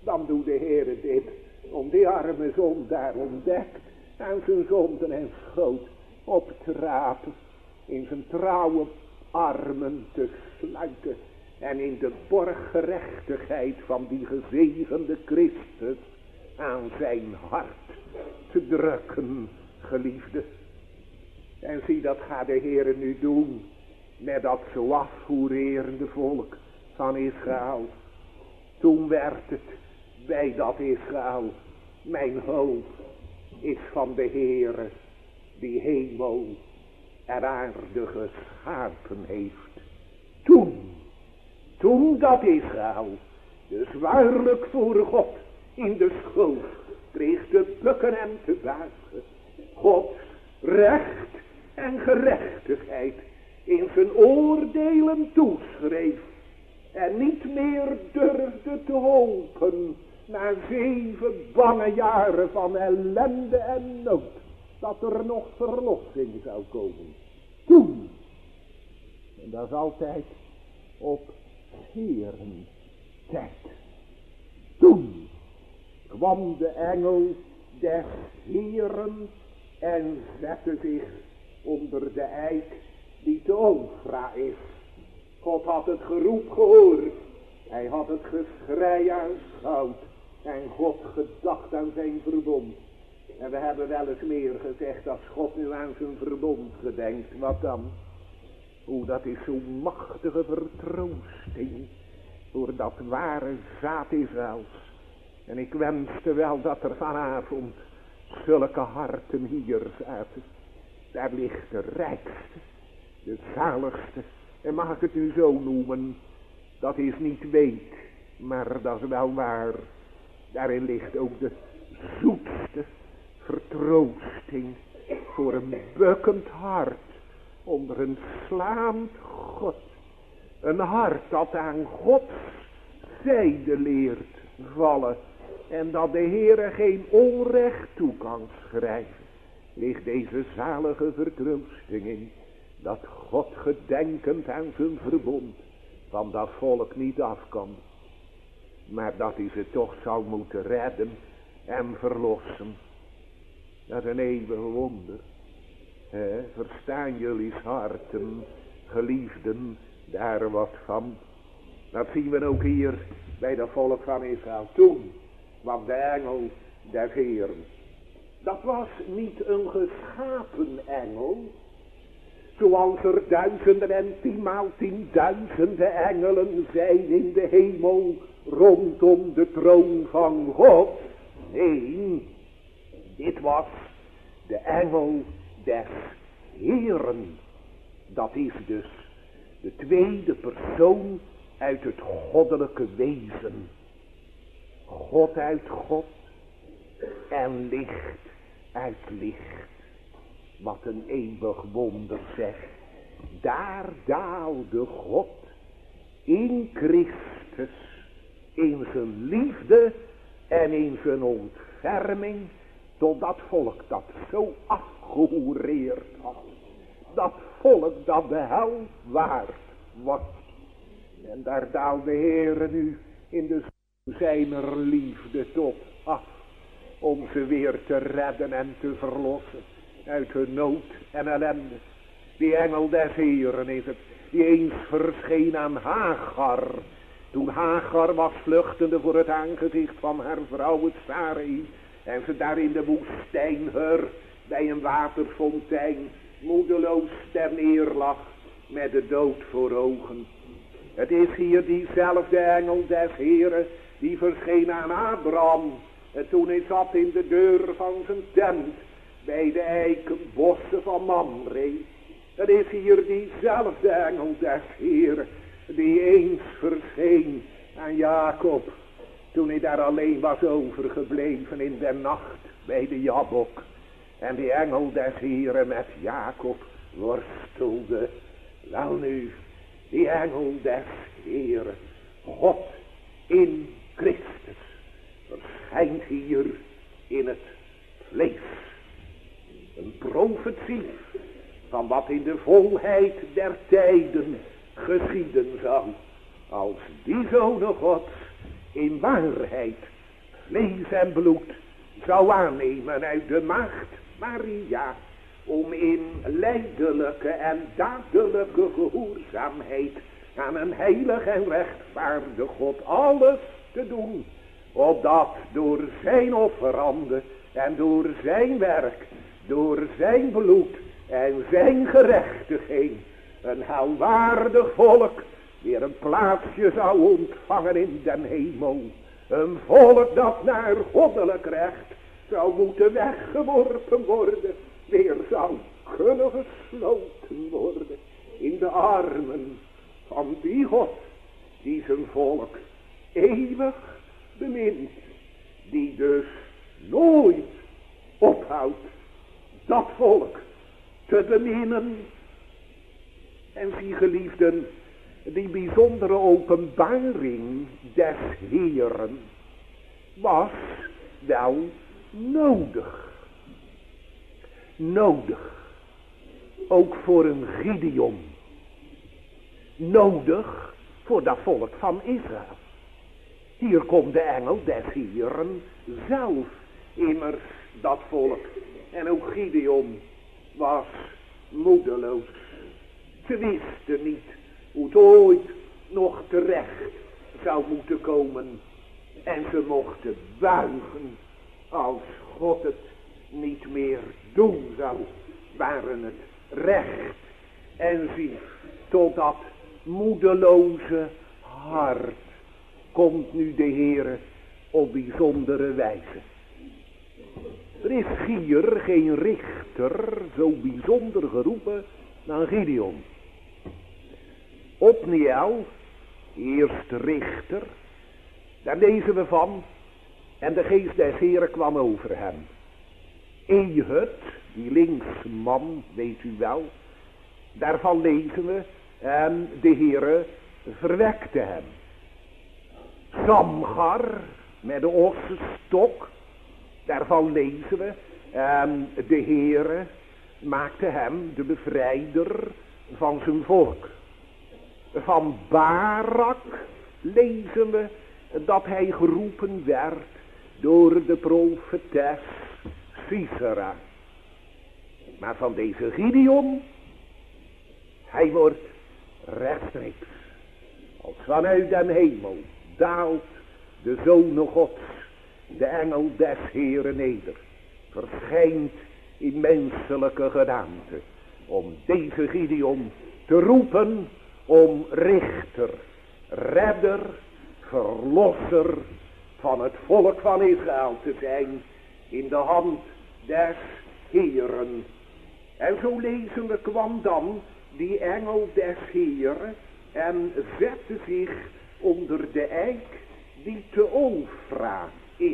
dan doet de Heere dit om die arme zondaar ontdekt aan zijn zonden en schoot op te rapen, in zijn trouwe armen te sluiten en in de borggerechtigheid van die gezegende Christus aan zijn hart te drukken, geliefde. En zie, dat gaat de Heere nu doen met dat zo afvoererende volk van Israël. Toen werd het bij dat Israël: mijn hulp is van de Heere die hemel en aarde geschapen heeft. Toen, toen dat Israël dus waarlijk voor God in de schoof kreeg te bukken en te buigen, Gods recht en gerechtigheid in zijn oordelen toeschreef en niet meer durfde te hopen na zeven bange jaren van ellende en nood dat er nog verlossing zou komen. Toen, en dat is altijd op Heeren tijd, toen kwam de engel des Heeren en zette zich onder de eik die te Ofra is. God had het geroep gehoord, hij had het geschrei aanschouwd en God gedacht aan zijn verbond. En we hebben wel eens meer gezegd, als God nu aan zijn verbond gedenkt, wat dan? Oeh, dat is zo'n machtige vertroosting voor dat ware zaad Israëls. En ik wenste wel dat er vanavond zulke harten hier zaten. Daar ligt de rijkste, de zaligste, en mag ik het u zo noemen, dat is niet weet, maar dat is wel waar. Daarin ligt ook de zoetste vertroosting voor een bukkend hart onder een slaand God. Een hart dat aan Gods zijde leert vallen en dat de Heere geen onrecht toe kan schrijven. Ligt deze zalige vertroosting in dat God gedenkend aan zijn verbond van dat volk niet af kan, maar dat hij ze toch zou moeten redden en verlossen. Dat is een eeuwig wonder. He, verstaan jullie harten, geliefden, daar wat van? Dat zien we ook hier bij dat volk van Israël. Toen kwam de engel des Heeren. Dat was niet een geschapen engel, zoals er duizenden en tienmaal tienduizenden engelen zijn in de hemel rondom de troon van God. Nee, dit was de engel des Heeren. Dat is dus de tweede persoon uit het goddelijke wezen. God uit God en licht uit licht. Wat een eeuwig wonder zeg. Daar daalde God in Christus, in zijn liefde en in zijn ontferming, tot dat volk dat zo afgehoereerd had. Dat volk dat de hel waard was. En daar daalde de Heere nu in de zijner liefde tot af, om ze weer te redden en te verlossen uit hun nood en ellende. Die engel des Heeren is het, die eens verscheen aan Hagar, toen Hagar was vluchtende voor het aangezicht van haar vrouw het Sarai, en ze daar in de woestijn her bij een waterfontein moedeloos ter neer lag met de dood voor ogen. Het is hier diezelfde engel des Heeren die verscheen aan Abraham, en toen hij zat in de deur van zijn tent bij de eikenbossen van Mamre. Het is hier diezelfde engel des Heeren die eens verscheen aan Jacob, toen hij daar alleen was overgebleven in de nacht bij de Jabok. En die engel des Heeren met Jacob worstelde. Wel nu, die engel des Heeren, God in Christus, verschijnt hier in het vlees. Een profetie van wat in de volheid der tijden geschieden zou, als die Zoon Gods in waarheid vlees en bloed zou aannemen uit de maagd Maria, om in lijdelijke en dadelijke gehoorzaamheid aan een heilig en rechtvaardig God alles te doen, opdat door zijn offerande en door zijn werk, door zijn bloed en zijn gerechtigheid, een haalwaardig volk weer een plaatsje zou ontvangen in den hemel. Een volk dat naar goddelijk recht zou moeten weggeworpen worden, weer zou kunnen gesloten worden in de armen van die God die zijn volk eeuwig bemint, die dus nooit ophoudt dat volk te beminnen. En zie geliefden, die bijzondere openbaring des Heeren was wel nodig. Nodig. Ook voor een Gideon. Nodig voor dat volk van Israël. Hier komt de engel des Heeren zelf, immers dat volk. En ook Gideon was moedeloos. Ze wisten niet hoe het ooit nog terecht zou moeten komen. En ze mochten buigen als God het niet meer doen zou. Waren het recht. En zie, tot dat moedeloze hart komt nu de Heere op bijzondere wijze. Er is hier geen richter zo bijzonder geroepen dan Gideon. Otniel, eerste richter, daar lezen we van, en de geest des Heeren kwam over hem. Ehud, die linksman, weet u wel, daarvan lezen we, en de Heere verwekte hem. Samgar, met de ossenstok, daarvan lezen we, en de Heere maakte hem de bevrijder van zijn volk. Van Barak lezen we dat hij geroepen werd door de profetes Sisera. Maar van deze Gideon, hij wordt rechtstreeks, als vanuit den hemel, daalt de Zoon Gods, de engel des Heeren neder, verschijnt in menselijke gedaante, om deze Gideon te roepen om richter, redder, verlosser van het volk van Israël te zijn in de hand des Heeren. En zo lezen we, kwam dan die engel des Heeren en zette zich onder de eik die te Ofra is.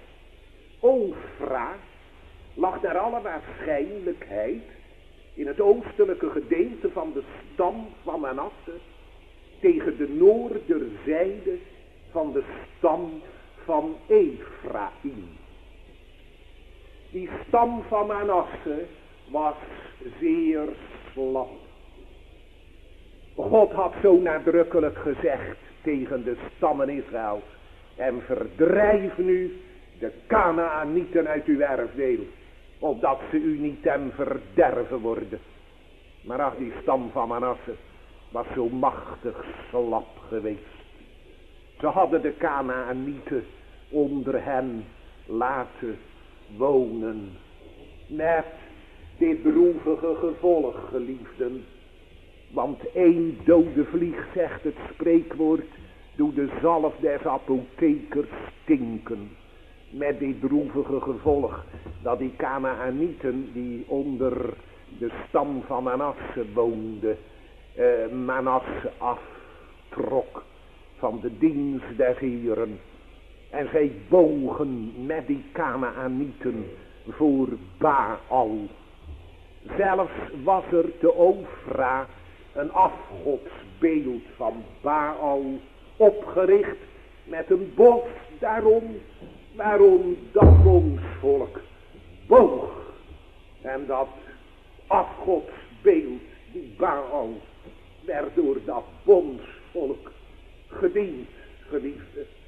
Ofra lag naar alle waarschijnlijkheid in het oostelijke gedeelte van de stam van Manasse, tegen de noorderzijde van de stam van Ephraim. Die stam van Manasse was zeer slap. God had zo nadrukkelijk gezegd tegen de stammen Israëls: en verdrijf nu de Kanaanieten uit uw erfdeel, opdat ze u niet ten verderven worden. Maar ach, die stam van Manasse was zo machtig slap geweest. Ze hadden de Kanaanieten onder hen laten wonen. Met dit droevige gevolg, geliefden. Want één dode vlieg, zegt het spreekwoord, doet de zalf des apothekers stinken. Met dit droevige gevolg dat die Kanaanieten die onder de stam van Manasse woonden, eh, Manasse aftrok van de dienst des Heeren. En zij bogen met die Kanaanieten voor Baal. Zelfs was er te Ofra een afgodsbeeld van Baal opgericht met een bos daarom, waarom dat bondsvolk boog. En dat afgodsbeeld, die Baal, werd door dat bondsvolk gediend, geliefde.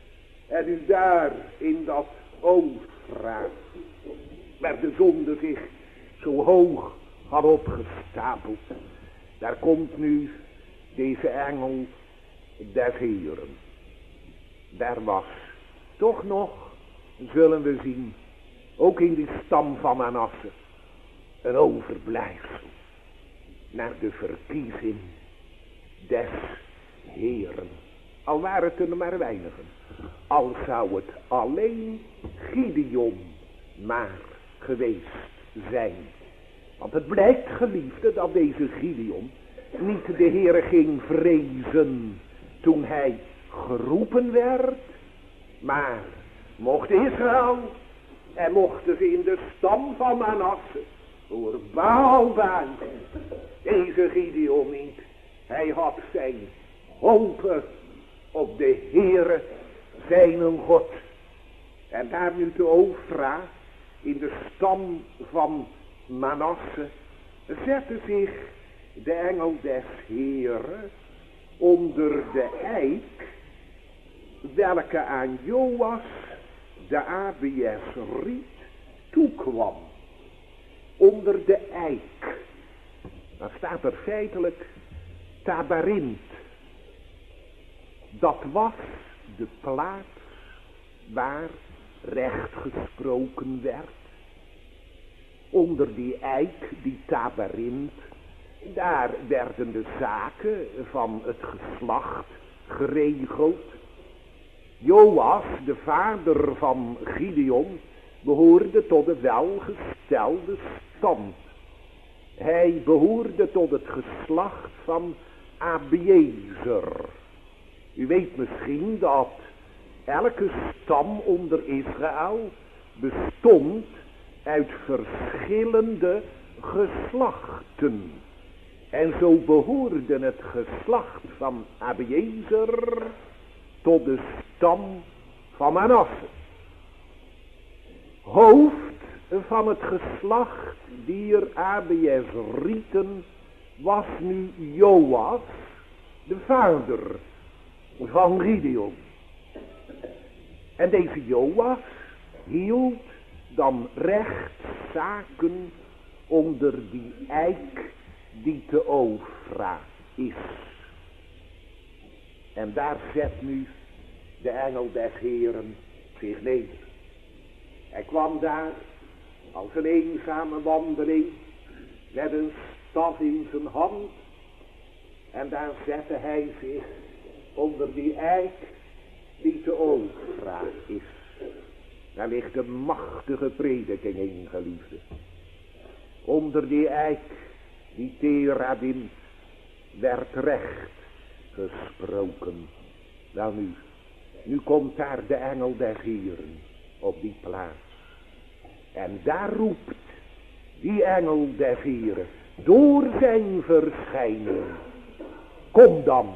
En u daar in dat Ofra, waar de zonde zich zo hoog had opgestapeld, daar komt nu deze engel des Heeren. Daar was toch nog, zullen we zien, ook in die stam van Manasse, een overblijfsel naar de verkiezing des Heeren. Al waren het er maar weinigen. Al zou het alleen Gideon maar geweest zijn. Want het blijkt, geliefde, dat deze Gideon niet de Heere ging vrezen toen hij geroepen werd, maar mocht Israël en mochten ze in de stam van Manasse voor Baal buigen. Deze Gideon niet. Hij had zijn hoop op de Heere, zijn God. En daar nu te Ofra, in de stam van Manasse, zette zich de engel des Heeren onder de eik, welke aan Joas de Abiezriet toekwam. Onder de eik. Dan staat er feitelijk Tabarint. Dat was de plaats waar recht gesproken werd. Onder die eik, die Tabarint, daar werden de zaken van het geslacht geregeld. Joas, de vader van Gideon, behoorde tot de welgestelde stand. Hij behoorde tot het geslacht van Abiezer. U weet misschien dat elke stam onder Israël bestond uit verschillende geslachten. En zo behoorde het geslacht van Abiezer tot de stam van Manasse. Hoofd van het geslacht dier Abiezrieten was nu Joas, de vader van Gideon. En deze Joas hield dan rechtszaken onder die eik die te Ofra is. En daar zet nu de engel des Heeren zich neder. Hij kwam daar als een eenzame wandeling met een staf in zijn hand. En daar zette hij zich onder die eik die te Ofra is. Daar ligt een machtige prediking in, geliefde. Onder die eik, die Teradin, werd recht gesproken. Wel nu, nu komt daar de engel des Heeren op die plaats. En daar roept die engel des Heeren door zijn verschijning: kom dan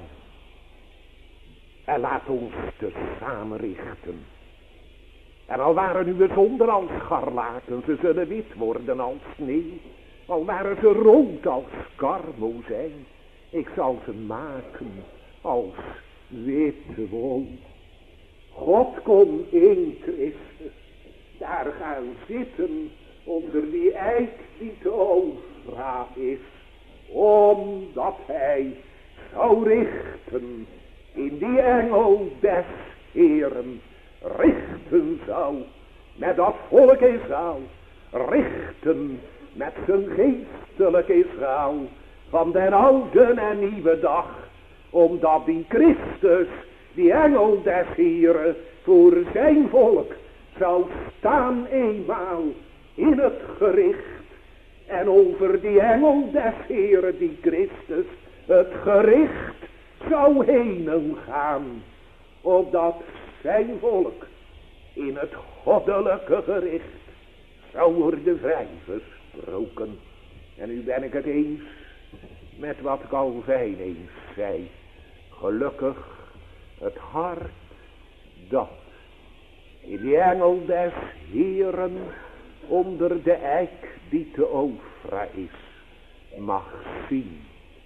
en laat ons tezamen richten. En al waren uw zonden als scharlaken, ze zullen wit worden als sneeuw. Al waren ze rood als karmozijn, ik zal ze maken als witte wol. God kon in Christus daar gaan zitten onder die eik die te Ofra is, omdat hij zou richten in die engel des Heeren, richten zou met dat volk Israël, richten met zijn geestelijk Israël van den oude en nieuwe dag, omdat die Christus, die engel des Heeren, voor zijn volk zou staan eenmaal in het gericht. En over die engel des Heeren, die Christus, het gericht zou heen gaan, opdat zijn volk in het goddelijke gericht zou worden vrijgesproken. En nu ben ik het eens met wat Calvijn eens zei. Gelukkig het hart dat in die engel des Heeren onder de eik die te Ofra is mag zien.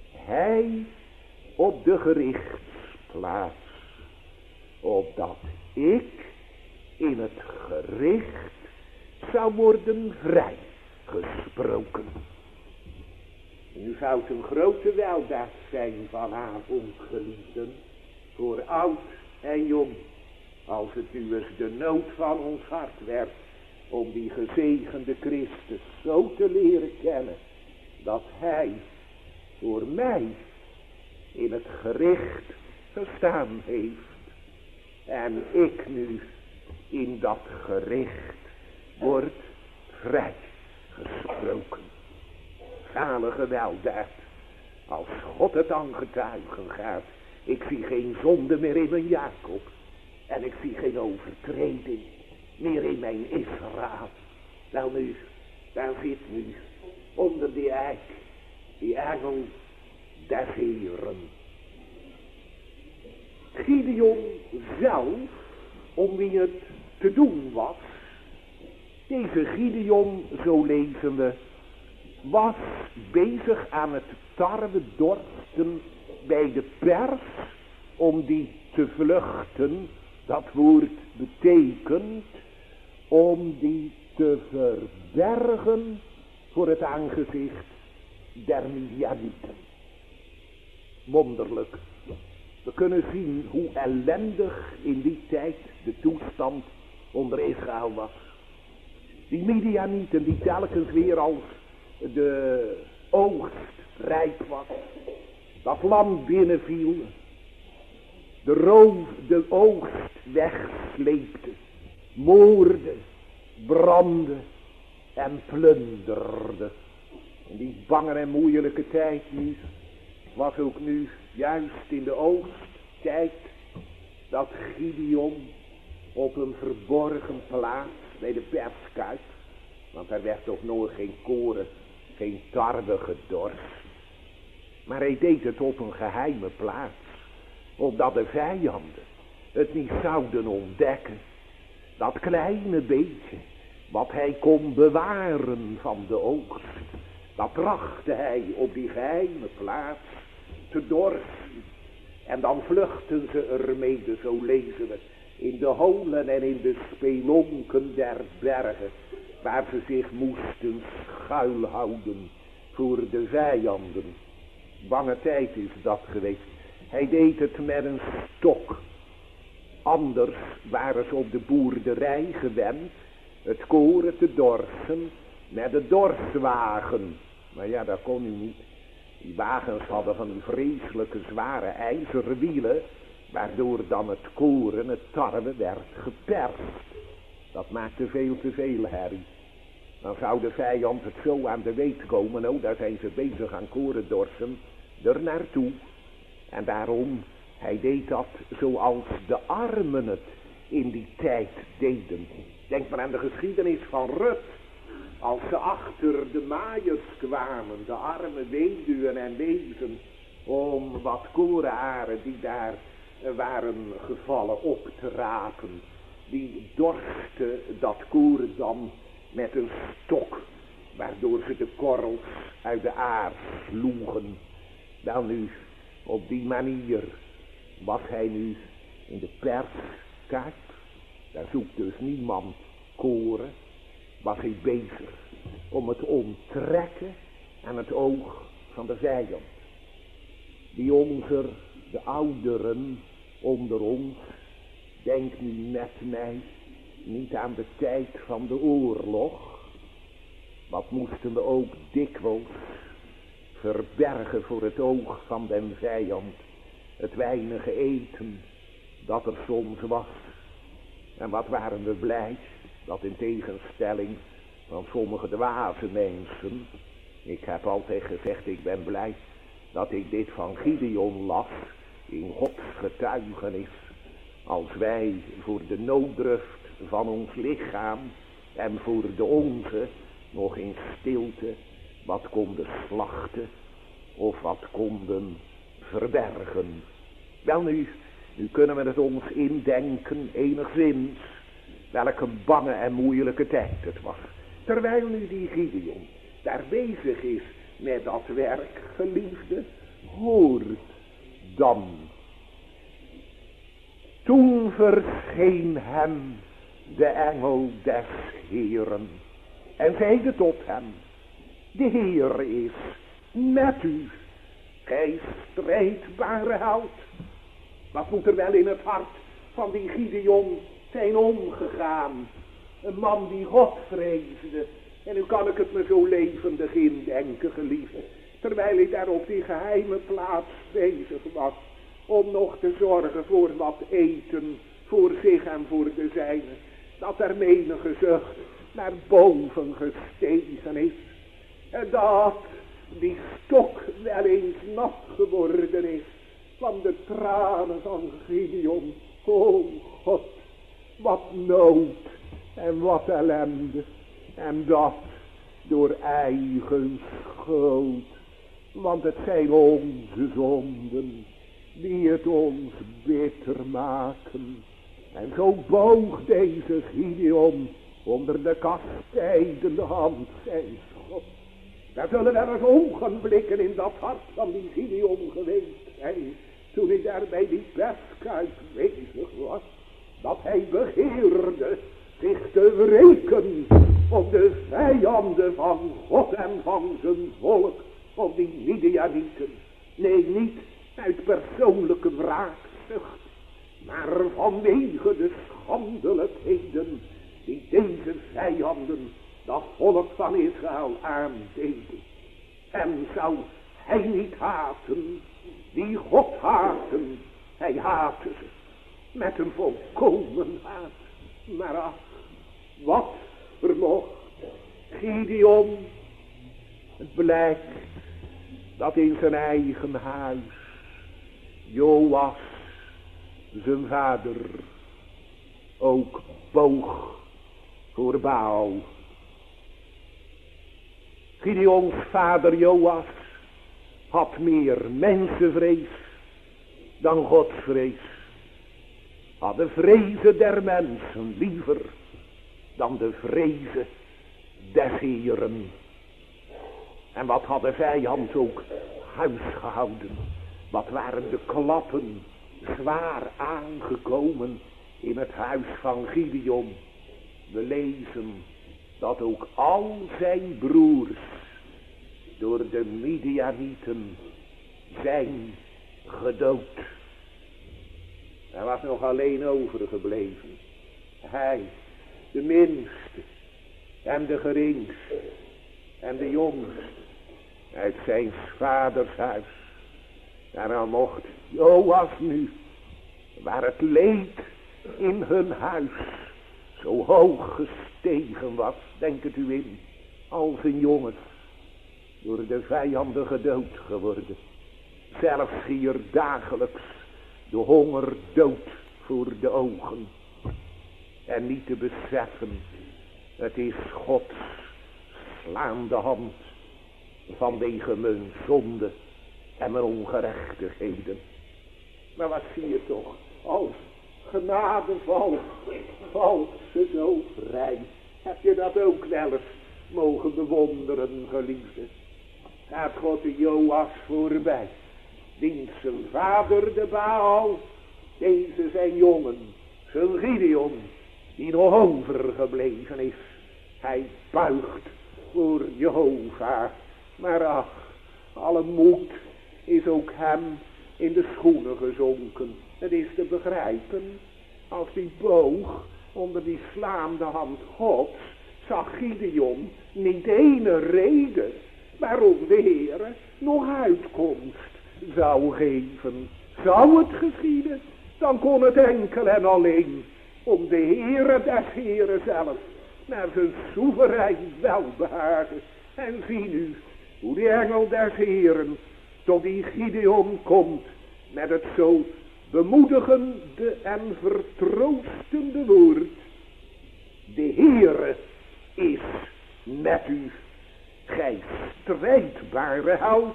Hij op de gerichtsplaats, opdat ik in het gericht zou worden vrijgesproken. Nu zou het een grote weldaad zijn vanavond, geliefden, voor oud en jong, als het u eens de nood van ons hart werd om die gezegende Christus zo te leren kennen, dat hij voor mij in het gericht gestaan heeft en ik nu in dat gericht word vrijgesproken. Zalige weldaad, als God het aan getuigen gaat. Ik zie geen zonde meer in mijn Jacob en ik zie geen overtreding meer in mijn Israël. Wel nu, daar zit nu onder die eik die engel des Heeren. Gideon zelf, om wie het te doen was, deze Gideon, zo lezen we, was bezig aan het tarwe dorsten bij de pers om die te vluchten. Dat woord betekent om die te verbergen voor het aangezicht der Midianieten. Wonderlijk. We kunnen zien hoe ellendig in die tijd de toestand onder Israël was. Die Midianieten die telkens weer als de oogst rijp was, dat land binnenviel, de roof, de oogst wegsleepte, moorde, brandde en plunderde. In die bange en moeilijke tijd nu, was ook nu juist in de oogsttijd dat Gideon op een verborgen plaats bij de perskuip, want er werd toch nooit geen koren, geen tarwe gedorst, maar hij deed het op een geheime plaats, opdat de vijanden het niet zouden ontdekken. Dat kleine beetje wat hij kon bewaren van de oogst, dat trachtte hij op die geheime plaats te dorsten. En dan vluchten ze ermede, zo lezen we, in de holen en in de spelonken der bergen, waar ze zich moesten schuilhouden voor de vijanden. Bange tijd is dat geweest. Hij deed het met een stok. Anders waren ze op de boerderij gewend het koren te dorsen met de dorstwagen. Maar ja, dat kon u niet. Die wagens hadden van die vreselijke zware ijzeren wielen, waardoor dan het koren, het tarwe, werd geperst. Dat maakte veel te veel herrie. Dan zou de vijand het zo aan de weet komen, oh, daar zijn ze bezig aan koren dorsen, er naartoe. En daarom, hij deed dat zoals de armen het in die tijd deden. Denk maar aan de geschiedenis van Rut. Als ze achter de maaiers kwamen, de arme weduwen en wezen, om wat korenaren die daar waren gevallen op te rapen. Die dorsten dat koren dan met een stok, waardoor ze de korrels uit de aar sloegen. Wel nu, op die manier was hij nu in de perskuip. Daar zoekt dus niemand koren. Was hij bezig om het onttrekken aan het oog van de vijand. Die onze, de ouderen onder ons, denk nu met mij niet aan de tijd van de oorlog. Wat moesten we ook dikwijls verbergen voor het oog van den vijand. Het weinige eten dat er soms was. En wat waren we blij dat in tegenstelling van sommige dwaze mensen, ik heb altijd gezegd, ik ben blij dat ik dit van Gideon las in Gods getuigenis. Als wij voor de nooddruft van ons lichaam en voor de onze nog in stilte wat konden slachten of wat konden verbergen. Wel nu, nu kunnen we het ons indenken enigszins welke bange en moeilijke tijd het was. Terwijl nu die Gideon daar bezig is met dat werk, geliefde, hoort dan Toen verscheen hem de engel des Heeren en zeide tot hem: de Heer is met u, gij strijdbare held. Wat moet er wel in het hart van die Gideon zijn omgegaan? Een man die God vreesde. En nu kan ik het me zo levendig indenken, geliefde. Terwijl hij daar op die geheime plaats bezig was. Om nog te zorgen voor wat eten. Voor zich en voor de zijnen. Dat er menige zucht naar boven gestegen is. En dat die stok wel eens nat geworden is. Van de tranen van Gideon. O God, wat nood en wat ellende. En dat door eigen schuld. Want het zijn onze zonden die het ons bitter maken. En zo boog deze Gideon onder de kastijdende hand zijn God. Daar zullen wel eens ogenblikken in dat hart van die Gideon geweest zijn. Toen hij daar bij die perskuip bezig was. Dat hij begeerde zich te wreken op de vijanden van God en van zijn volk, op die Midianieten. Nee, niet uit persoonlijke wraakzucht, maar vanwege de schandelijkheden die deze vijanden dat volk van Israël aandeden. En zou hij niet haten, die God haten, hij haatte ze met een volkomen haat. Maar ach, wat vermocht Gideon? Het blijkt dat in zijn eigen huis Joas, zijn vader, ook boog voor Baal. Gideons vader Joas had meer mensenvrees dan godsvrees. Had de vrezen der mensen liever dan de vrezen des Heeren. En wat had de vijand ook huisgehouden. Wat waren de klappen zwaar aangekomen in het huis van Gideon. We lezen dat ook al zijn broers door de Midianieten zijn gedood. Er was nog alleen overgebleven. Hij, de minste en de geringste en de jongste uit zijn vaders huis. En dan mocht Joas nu, waar het leed in hun huis zo hoog gestegen was, denk het u in, als een jongen, door de vijanden gedood geworden. Zelfs hier dagelijks de honger dood voor de ogen. En niet te beseffen, het is Gods slaande hand vanwege mijn zonde en mijn ongerechtigheden. Maar wat zie je toch, als genade valt, valt ze zo vrij. Heb je dat ook wel eens mogen bewonderen, geliefde? Gaat God de Joas voorbij, dient zijn vader de Baal, deze zijn jongen, zijn Gideon, die nog overgebleven is. Hij buigt voor Jehovah, maar ach, alle moed is ook hem in de schoenen gezonken. Het is te begrijpen, als die boog onder die slaande hand Gods, zag Gideon niet ene reden waarom de Heere nog uitkomst zou geven. Zou het geschieden, dan kon het enkel en alleen om de Heere des Heeren zelf naar zijn soeverein welbehagen. En zie nu hoe die engel des Heeren tot die Gideon komt met het zo bemoedigende en vertroostende woord. De Heere is met u, gij strijdbare held.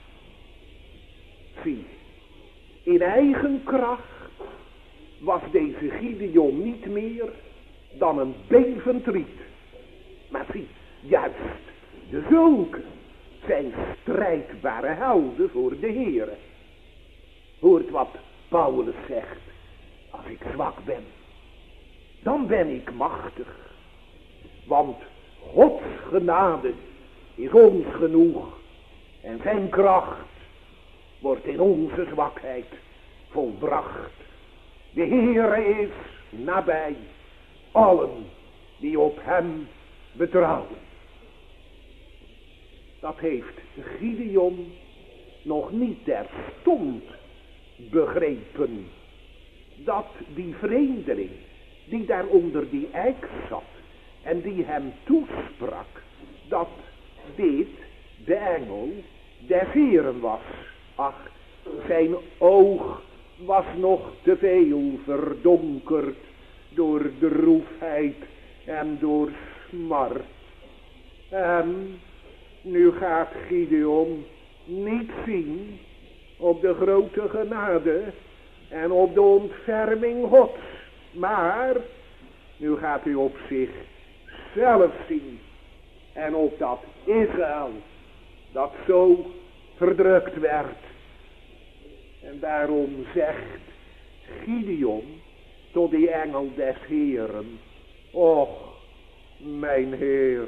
Zie, in eigen kracht was deze Gideon niet meer dan een bevend riet. Maar zie, juist de zulke zijn strijdbare helden voor de Heere. Hoort wat Paulus zegt. Als ik zwak ben, dan ben ik machtig. Want Gods genade is ons genoeg. En zijn kracht wordt in onze zwakheid volbracht. De Heere is nabij allen die op hem betrouwen. Dat heeft Gideon nog niet terstond begrepen. Dat die vreemdeling die daar onder die eik zat en die hem toesprak, dat dit de engel des Heeren was. Ach, zijn oog was nog te veel verdonkerd door droefheid en door smart. En nu gaat Gideon niet zien op de grote genade en op de ontferming Gods, maar nu gaat hij op zichzelf zien en op dat Israël dat zo verdrukt werd. En daarom zegt Gideon tot die engel des Heeren: Och, mijn Heer,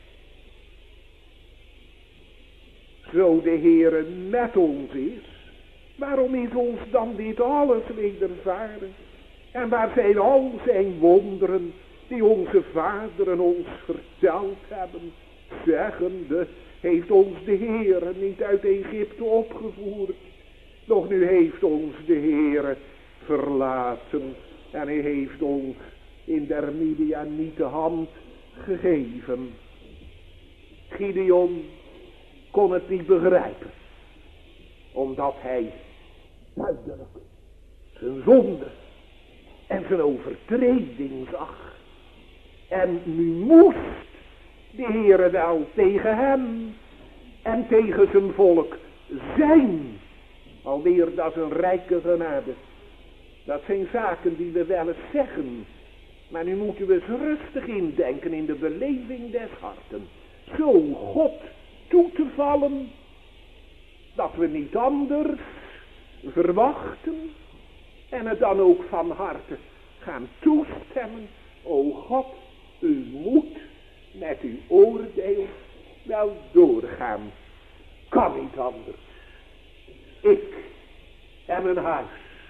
zo de Heere met ons is, waarom is ons dan dit alles wedervaren? En waar zijn al zijn wonderen die onze vaderen ons verteld hebben, zeggende: heeft ons de Heere niet uit Egypte opgevoerd? Doch nu heeft ons de Heere verlaten en hij heeft ons in der Midianiete hand gegeven. Gideon kon het niet begrijpen, omdat hij duidelijk zijn zonde en zijn overtreding zag. En nu moest de Heere wel tegen hem en tegen zijn volk zijn. Alweer, dat is een rijke genade. Dat zijn zaken die we wel eens zeggen. Maar nu moeten we eens rustig indenken in de beleving des harten. Zo God toe te vallen, dat we niet anders verwachten en het dan ook van harte gaan toestemmen. O God, u moet met uw oordeel wel doorgaan. Kan niet anders. Ik en mijn huis,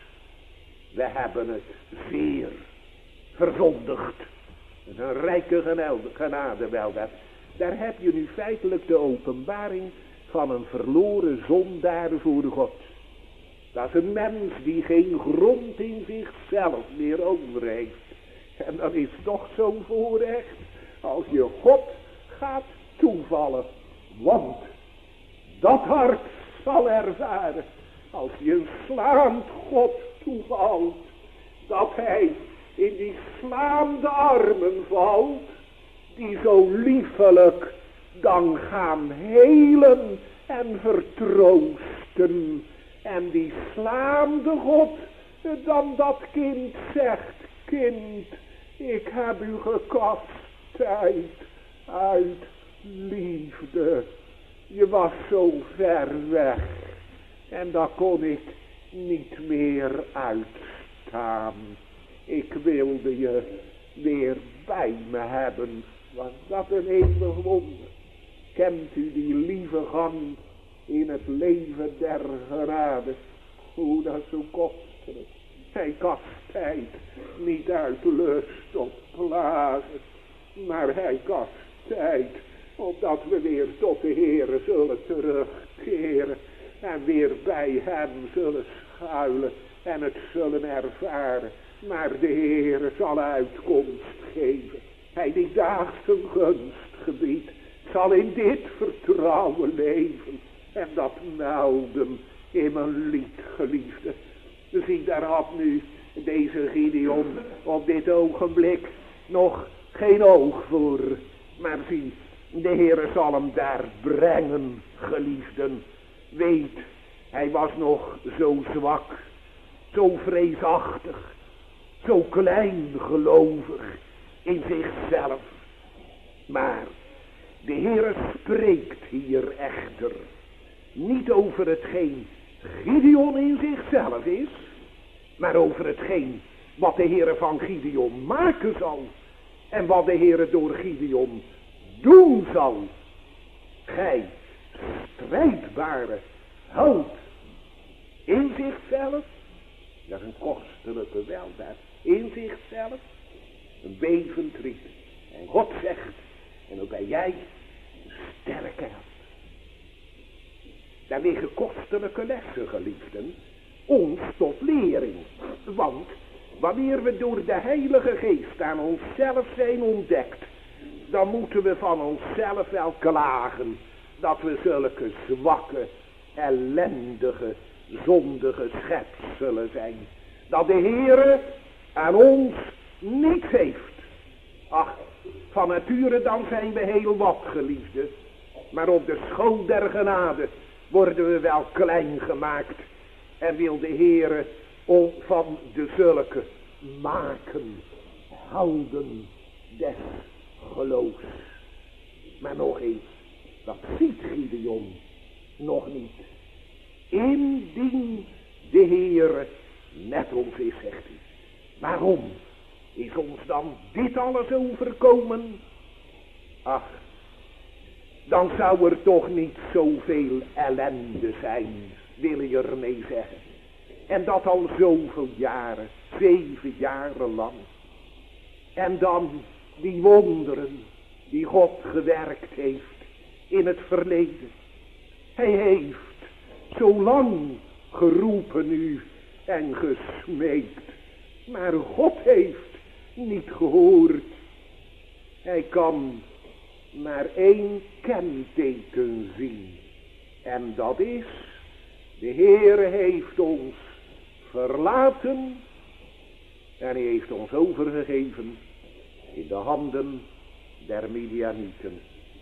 we hebben het zeer verzondigd. Het is een rijke genade wel. Dat. Daar heb je nu feitelijk de openbaring van een verloren zondaar voor God. Dat is een mens die geen grond in zichzelf meer over heeft. En dat is toch zo'n voorrecht als je God gaat toevallen. Want dat hart zal ervaren, als je een slaand God toevalt, dat hij in die slaande armen valt, die zo liefelijk dan gaan helen en vertroosten. En die slaande God dan dat kind zegt: kind, ik heb u gekastijd uit liefde. Je was zo ver weg en daar kon ik niet meer uitstaan. Ik wilde je weer bij me hebben. Was dat een eeuwig wonder? Kent u die lieve gang in het leven der genade? Hoe dat zo kostelijk. Hij kastijdt niet uit lust of plagen, maar hij kastijdt opdat we weer tot de Heere zullen terugkeren en weer bij hem zullen schuilen en het zullen ervaren. Maar de Heere zal uitkomst geven. Hij die daags zijn gunst gebiedt, zal in dit vertrouwen leven en dat melden in mijn lied, geliefde. Zie, daar had nu deze Gideon op dit ogenblik nog geen oog voor. Maar zie, de Heere zal hem daar brengen, geliefden. Weet, hij was nog zo zwak, zo vreesachtig, zo kleingelovig in zichzelf. Maar de Heere spreekt hier echter niet over hetgeen Gideon in zichzelf is, maar over hetgeen wat de Heere van Gideon maken zal. En wat de Heere door Gideon doen zal. Gij strijdbare held in zichzelf. Dat is een kostelijke weldaad. In zichzelf. Een bevend riet. En God zegt. En ook ben jij sterke held. Daar liggen kostelijke lessen, geliefden. Ons tot lering. Want wanneer we door de Heilige Geest aan onszelf zijn ontdekt, dan moeten we van onszelf wel klagen dat we zulke zwakke, ellendige, zondige schepselen zijn. Dat de Heere aan ons niets heeft. Ach, van nature dan zijn we heel wat, geliefden. Maar op de school der genade worden we wel klein gemaakt. En wil de Heere ons van de zulke maken, houden des geloofs. Maar nog eens, dat ziet Gideon nog niet. Indien de Heere met ons is, zegt hij. Waarom is ons dan dit alles overkomen? Ach, dan zou er toch niet zoveel ellende zijn, wil je ermee zeggen. En dat al zoveel jaren, zeven jaren lang. En dan die wonderen die God gewerkt heeft in het verleden. Hij heeft zo lang geroepen u en gesmeekt. Maar God heeft niet gehoord. Hij kan maar één kenteken zien. En dat is, de Heere heeft ons verlaten. En hij heeft ons overgegeven in de handen der Midianieten.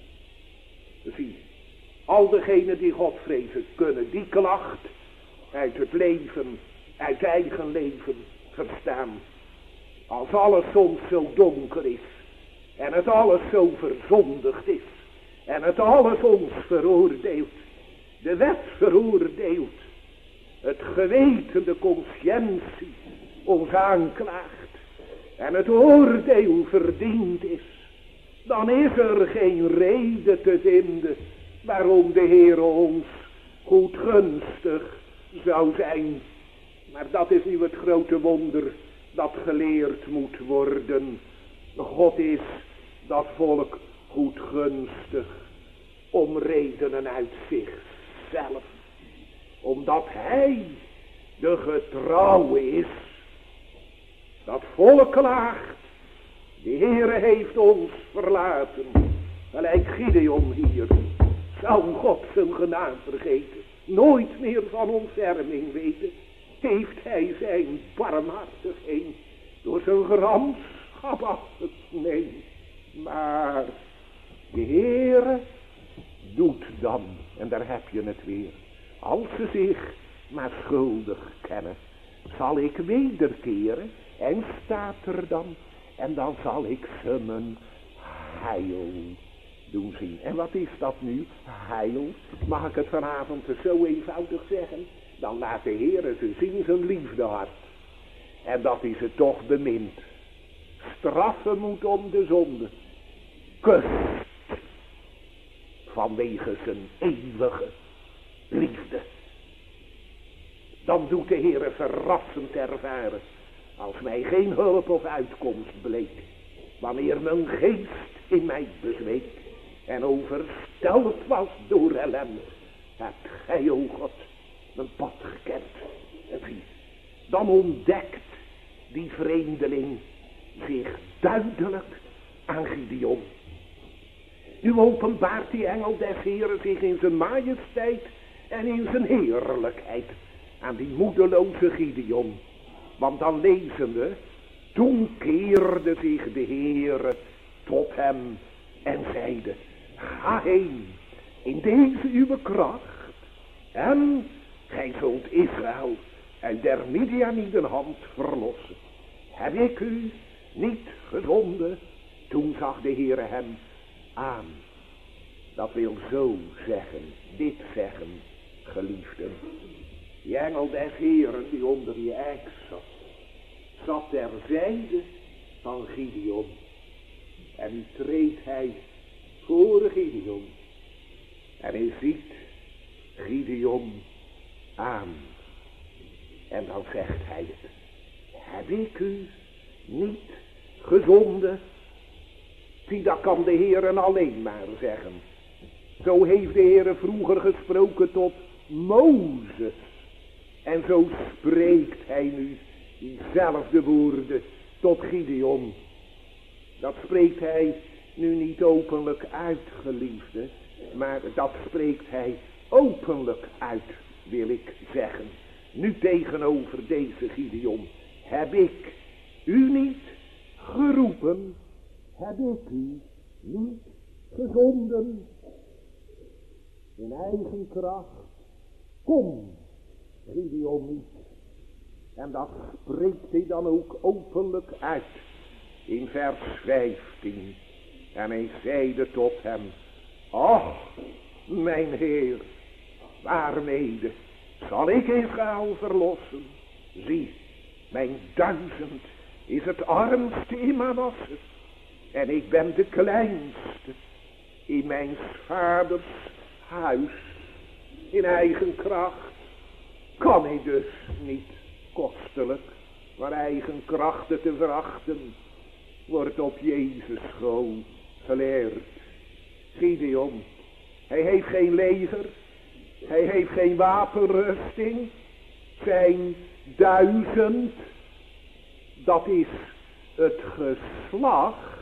Zie, al degenen die God vrezen kunnen die klacht uit het leven, uit eigen leven verstaan. Als alles soms zo donker is en het alles zo verzondigd is en het alles ons veroordeelt, de wet veroordeelt, het geweten, de conscientie ons aanklaagt en het oordeel verdiend is, dan is er geen reden te vinden waarom de Heer ons goedgunstig zou zijn. Maar dat is nu het grote wonder dat geleerd moet worden. God is dat volk goedgunstig om redenen uit zichzelf. Omdat hij de getrouwe is. Dat volk klaagt. De Heere heeft ons verlaten. Gelijk Gideon hier. Zou God zijn genade vergeten. Nooit meer van ontferming weten. Heeft hij zijn barmhartigheid door zijn gramschap afgesneden. Maar de Heere doet dan, en daar heb je het weer, als ze zich maar schuldig kennen, zal ik wederkeren, en staat er dan, en dan zal ik ze mijn heil doen zien. En wat is dat nu? Heil? Mag ik het vanavond zo eenvoudig zeggen? Dan laat de Heere ze zien zijn liefdehart. En dat is het toch bemint. Straffen moet om de zonde. Kust. Vanwege zijn eeuwige liefde. Dan doet de Heere verrassend ervaren. Als mij geen hulp of uitkomst bleek. Wanneer mijn geest in mij bezweek. En overstelpt was door ellende. Hebt gij, o God, mijn pad gekend. En zie, dan ontdekt die vreemdeling zich duidelijk aan Gideon. Nu openbaart die engel des Heeren zich in zijn majesteit en in zijn heerlijkheid aan die moedeloze Gideon. Want dan lezen we, toen keerde zich de Heere tot hem en zeide, ga heen in deze uw kracht en gij zult Israël uit der Midianieten hand verlossen. Heb ik u niet gezonden? Toen zag de Heere hem aan. Dat wil zo zeggen, dit zeggen, geliefden. Die engel des Heeren die onder die eik zat, zat terzijde van Gideon. En nu treedt hij voor Gideon. En hij ziet Gideon aan. En dan zegt hij het. Heb ik u niet gezonden? Zie, dat kan de Heere alleen maar zeggen. Zo heeft de Heere vroeger gesproken tot Mozes. En zo spreekt hij nu diezelfde woorden tot Gideon. Dat spreekt hij nu niet openlijk uit, geliefde. Maar dat spreekt hij openlijk uit, wil ik zeggen. Nu tegenover deze Gideon. Heb ik u niet geroepen? Heb ik u niet gezonden? In eigen kracht. Kom, Gideon niet. En dat spreekt hij dan ook openlijk uit. In vers vijftien. En hij zeide tot hem. Ach, mijn Heer, waarmede zal ik Israël verlossen? Zie, mijn duizend is het armste in Manasse. En ik ben de kleinste in mijn vaders huis. In eigen kracht kan ik dus niet kostelijk. Maar eigen krachten te verachten wordt op Jezus school geleerd. Gideon, hij heeft geen leger. Hij heeft geen wapenrusting. Zijn duizend, dat is het geslacht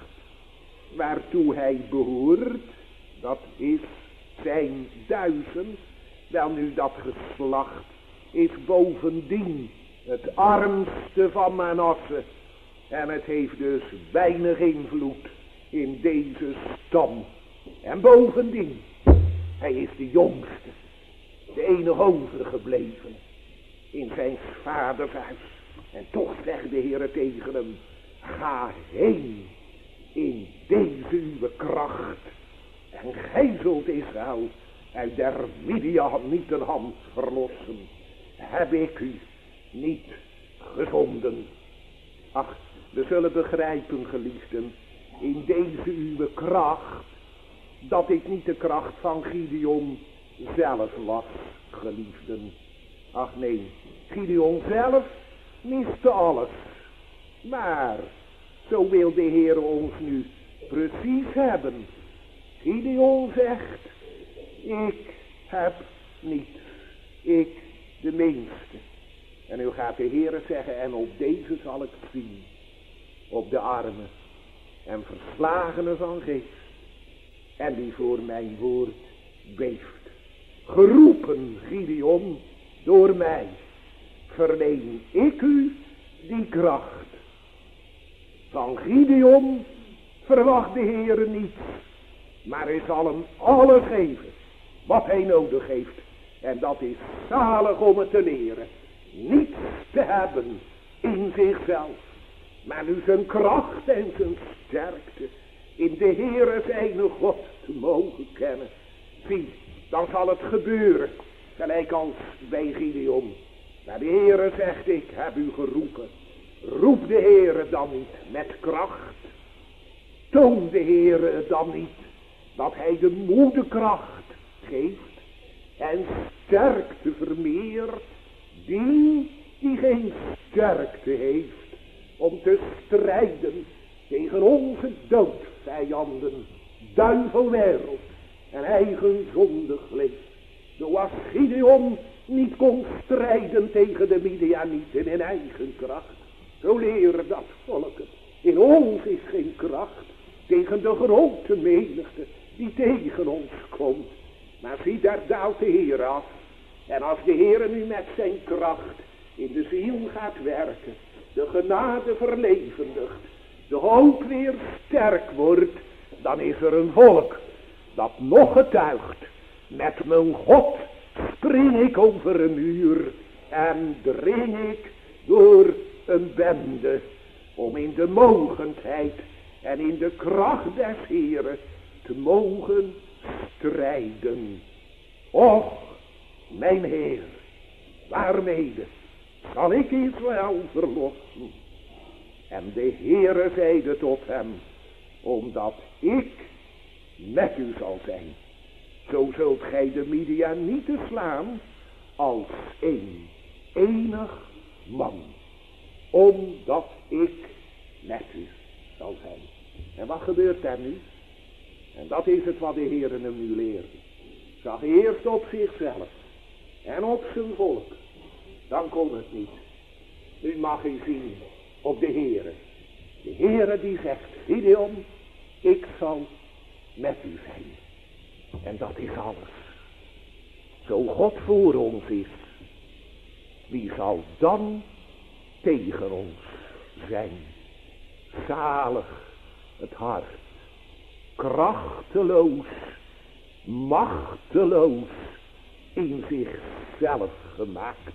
waartoe hij behoort. Dat is zijn duizend. Wel nu, dat geslacht is bovendien het armste van Manasse. En het heeft dus weinig invloed in deze stam. En bovendien, hij is de jongste, de enige overgebleven in zijn vaders huis. En toch zegt de Heer tegen hem, ga heen in deze uw kracht. En gij zult Israël uit der Midianieten hand verlossen. Heb ik u niet gezonden? Ach, we zullen begrijpen, geliefden, in deze uw kracht, dat ik niet de kracht van Gideon zelf was, geliefden. Ach nee, Gideon zelf miste alles. Maar zo wil de Heer ons nu precies hebben. Gideon zegt, ik heb niets, ik de minste. En nu gaat de Heer zeggen, en op deze zal ik zien, op de armen en verslagenen van geest, en die voor mijn woord beeft. Geroepen, Gideon, door mij, verleen ik u die kracht. Van Gideon verwacht de Heer niets, maar hij zal hem alles geven wat hij nodig heeft. En dat is zalig om het te leren. Niets te hebben in zichzelf, maar nu zijn kracht en zijn sterkte in de Heere zijn God te mogen kennen. Zie, dan zal het gebeuren, gelijk als bij Gideon. Maar de Heere zegt, ik heb u geroepen. Roep de Heere dan niet met kracht. Toon de Heere dan niet dat hij de moederkracht geeft en sterkte vermeert die die geen sterkte heeft om te strijden tegen onze doodvijanden, duivelwereld en eigen zondig leef. Zoals Gideon niet kon strijden tegen de Midianieten in eigen kracht, zo leren dat volk het. In ons is geen kracht tegen de grote menigte die tegen ons komt. Maar zie, daar daalt de Heer af. En als de Heer nu met zijn kracht in de ziel gaat werken, de genade verlevendigt, de hoop weer sterk wordt, dan is er een volk dat nog getuigt. Met mijn God spring ik over een muur en dring ik door een bende, om in de mogendheid en in de kracht des Heeren te mogen strijden. Och, mijn Heer, waarmede zal ik Israël verlossen? En de Heere zeide tot hem, omdat ik met u zal zijn, zo zult gij de Midianieten slaan als één enig man, omdat ik met u zal zijn. En wat gebeurt er nu? En dat is het wat de Heere hem nu leerde. Zag eerst op zichzelf en op zijn volk, dan kon het niet. Nu mag u zien op de Heere. De Heere die zegt, Gideon, ik zal met u zijn. En dat is alles. Zo God voor ons is, wie zal dan tegen ons zijn? Zalig het hart, krachteloos, machteloos, in zichzelf gemaakt,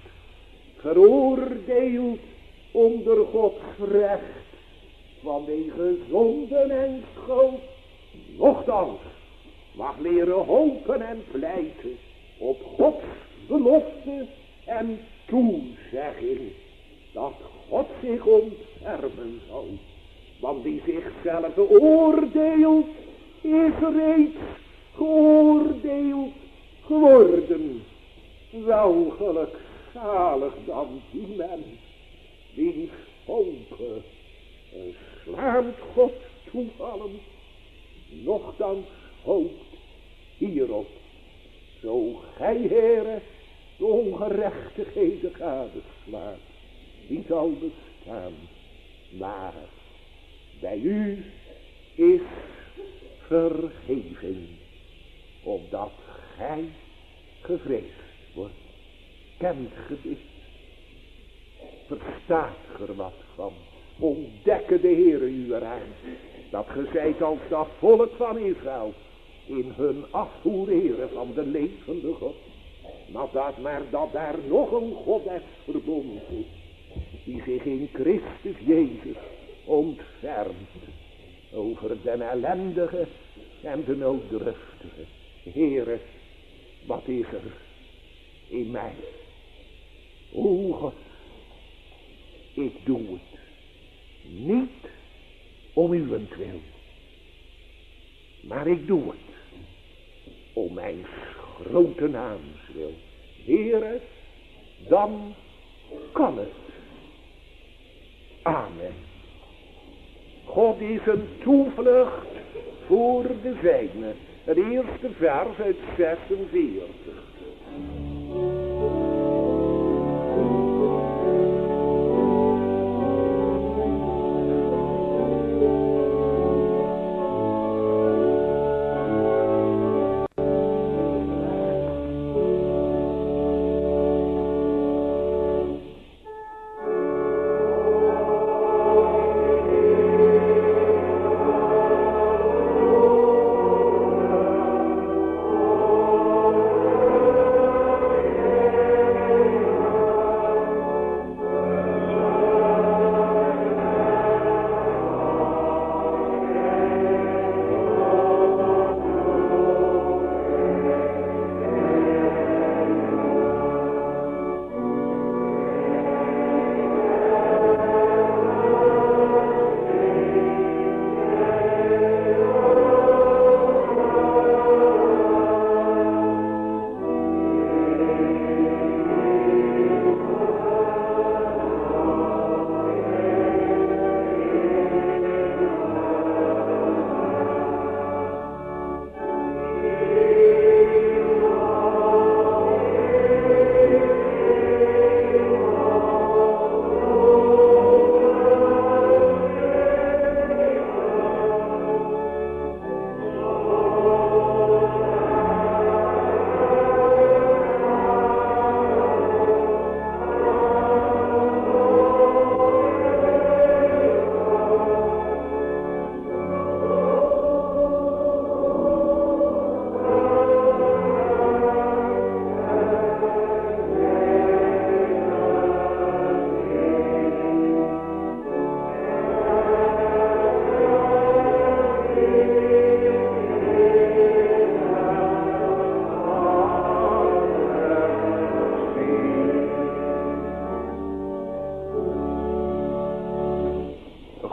veroordeeld onder Gods recht, vanwege zonden en schuld, nochtans mag leren hopen en pleiten op Gods belofte en toezegging, dat God zich ontfermen zal. Want die zichzelf oordeelt, is reeds geoordeeld geworden. Welgelijk zalig dan die mens, wiens hopen slaamt God toevallen, nochtans hoopt hierop, zo gij, Heere, de ongerechtigheden gadeslaat, die zal bestaan. Maar bij u is vergeving, opdat gij gevreesd wordt. Kent ge dit? Verstaat ge er wat van? Ontdekke de Heere u eraan, dat ge zijt als dat volk van Israël, in hun afvoereren van de levende God. Maar dat, maar dat daar nog een godsverbond is, die zich in Christus Jezus ontfermt over den ellendige en de nooddruftige. Heere, wat is er in mij? O God, ik doe het niet om uwentwil, maar ik doe het om mijn grote naams wil. Heere, dan kan het. Amen. God is een toevlucht voor de zijne. Het eerste vers uit zesenveertig.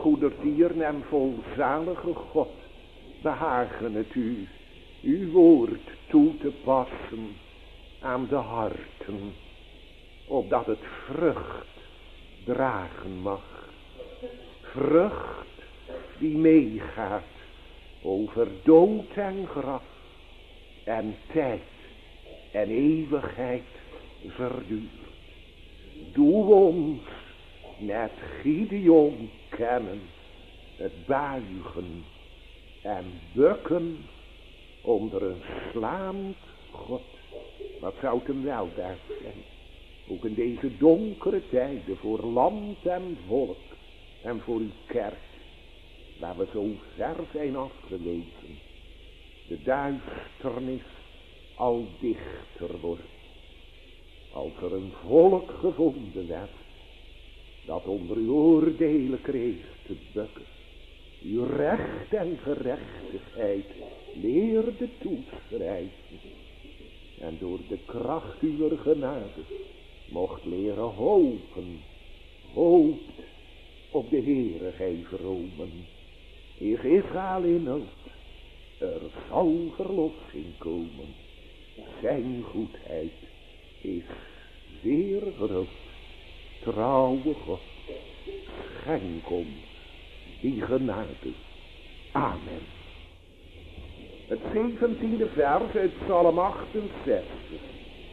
goedertieren en volzalige God, behagen het u, uw woord toe te passen aan de harten, opdat het vrucht dragen mag. Vrucht die meegaat over dood en graf en tijd en eeuwigheid verduurt. Doe ons met Gideon kennen, het buigen en bukken onder een slaand God. Wat zou het een weldaad zijn, ook in deze donkere tijden, voor land en volk en voor uw kerk, waar we zo ver zijn afgewezen. De duisternis al dichter wordt. Als er een volk gevonden werd, dat onder uw oordelen kreeg te bukken, uw recht en gerechtigheid leerde toeschrijven, en door de kracht uwer genade mocht leren hopen, hoopt op de Heere gij vromen. Is Israël in nood, er zal verlossing komen. Zijn goedheid is zeer groot. Trouwe God, schenk ons die genade. Amen. Het zeventiende vers uit Psalm achtenzestig.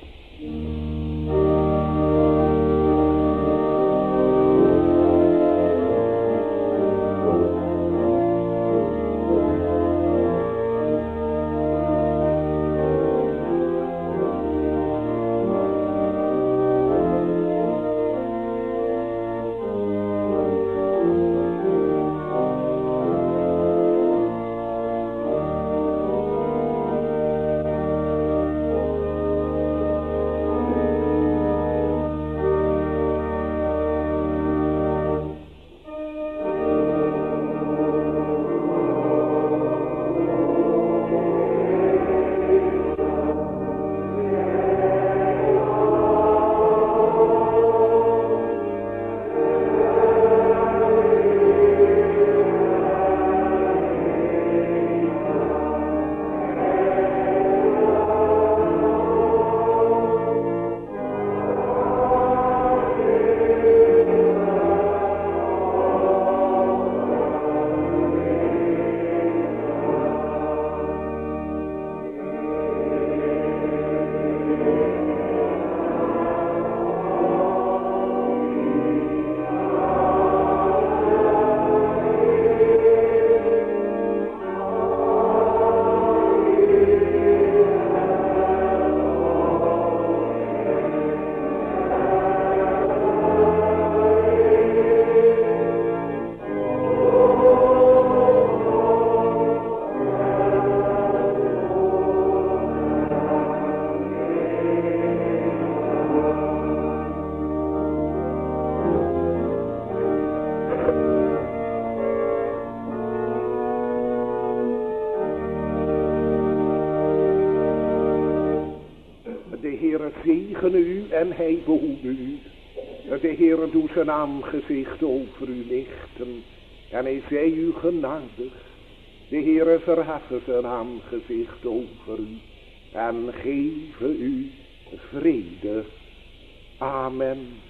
Zegen u en hij behoede u. De Heere doet zijn aangezicht over u lichten en hij zij u genadig. De Heere verheffen zijn aangezicht over u en geven u vrede. Amen.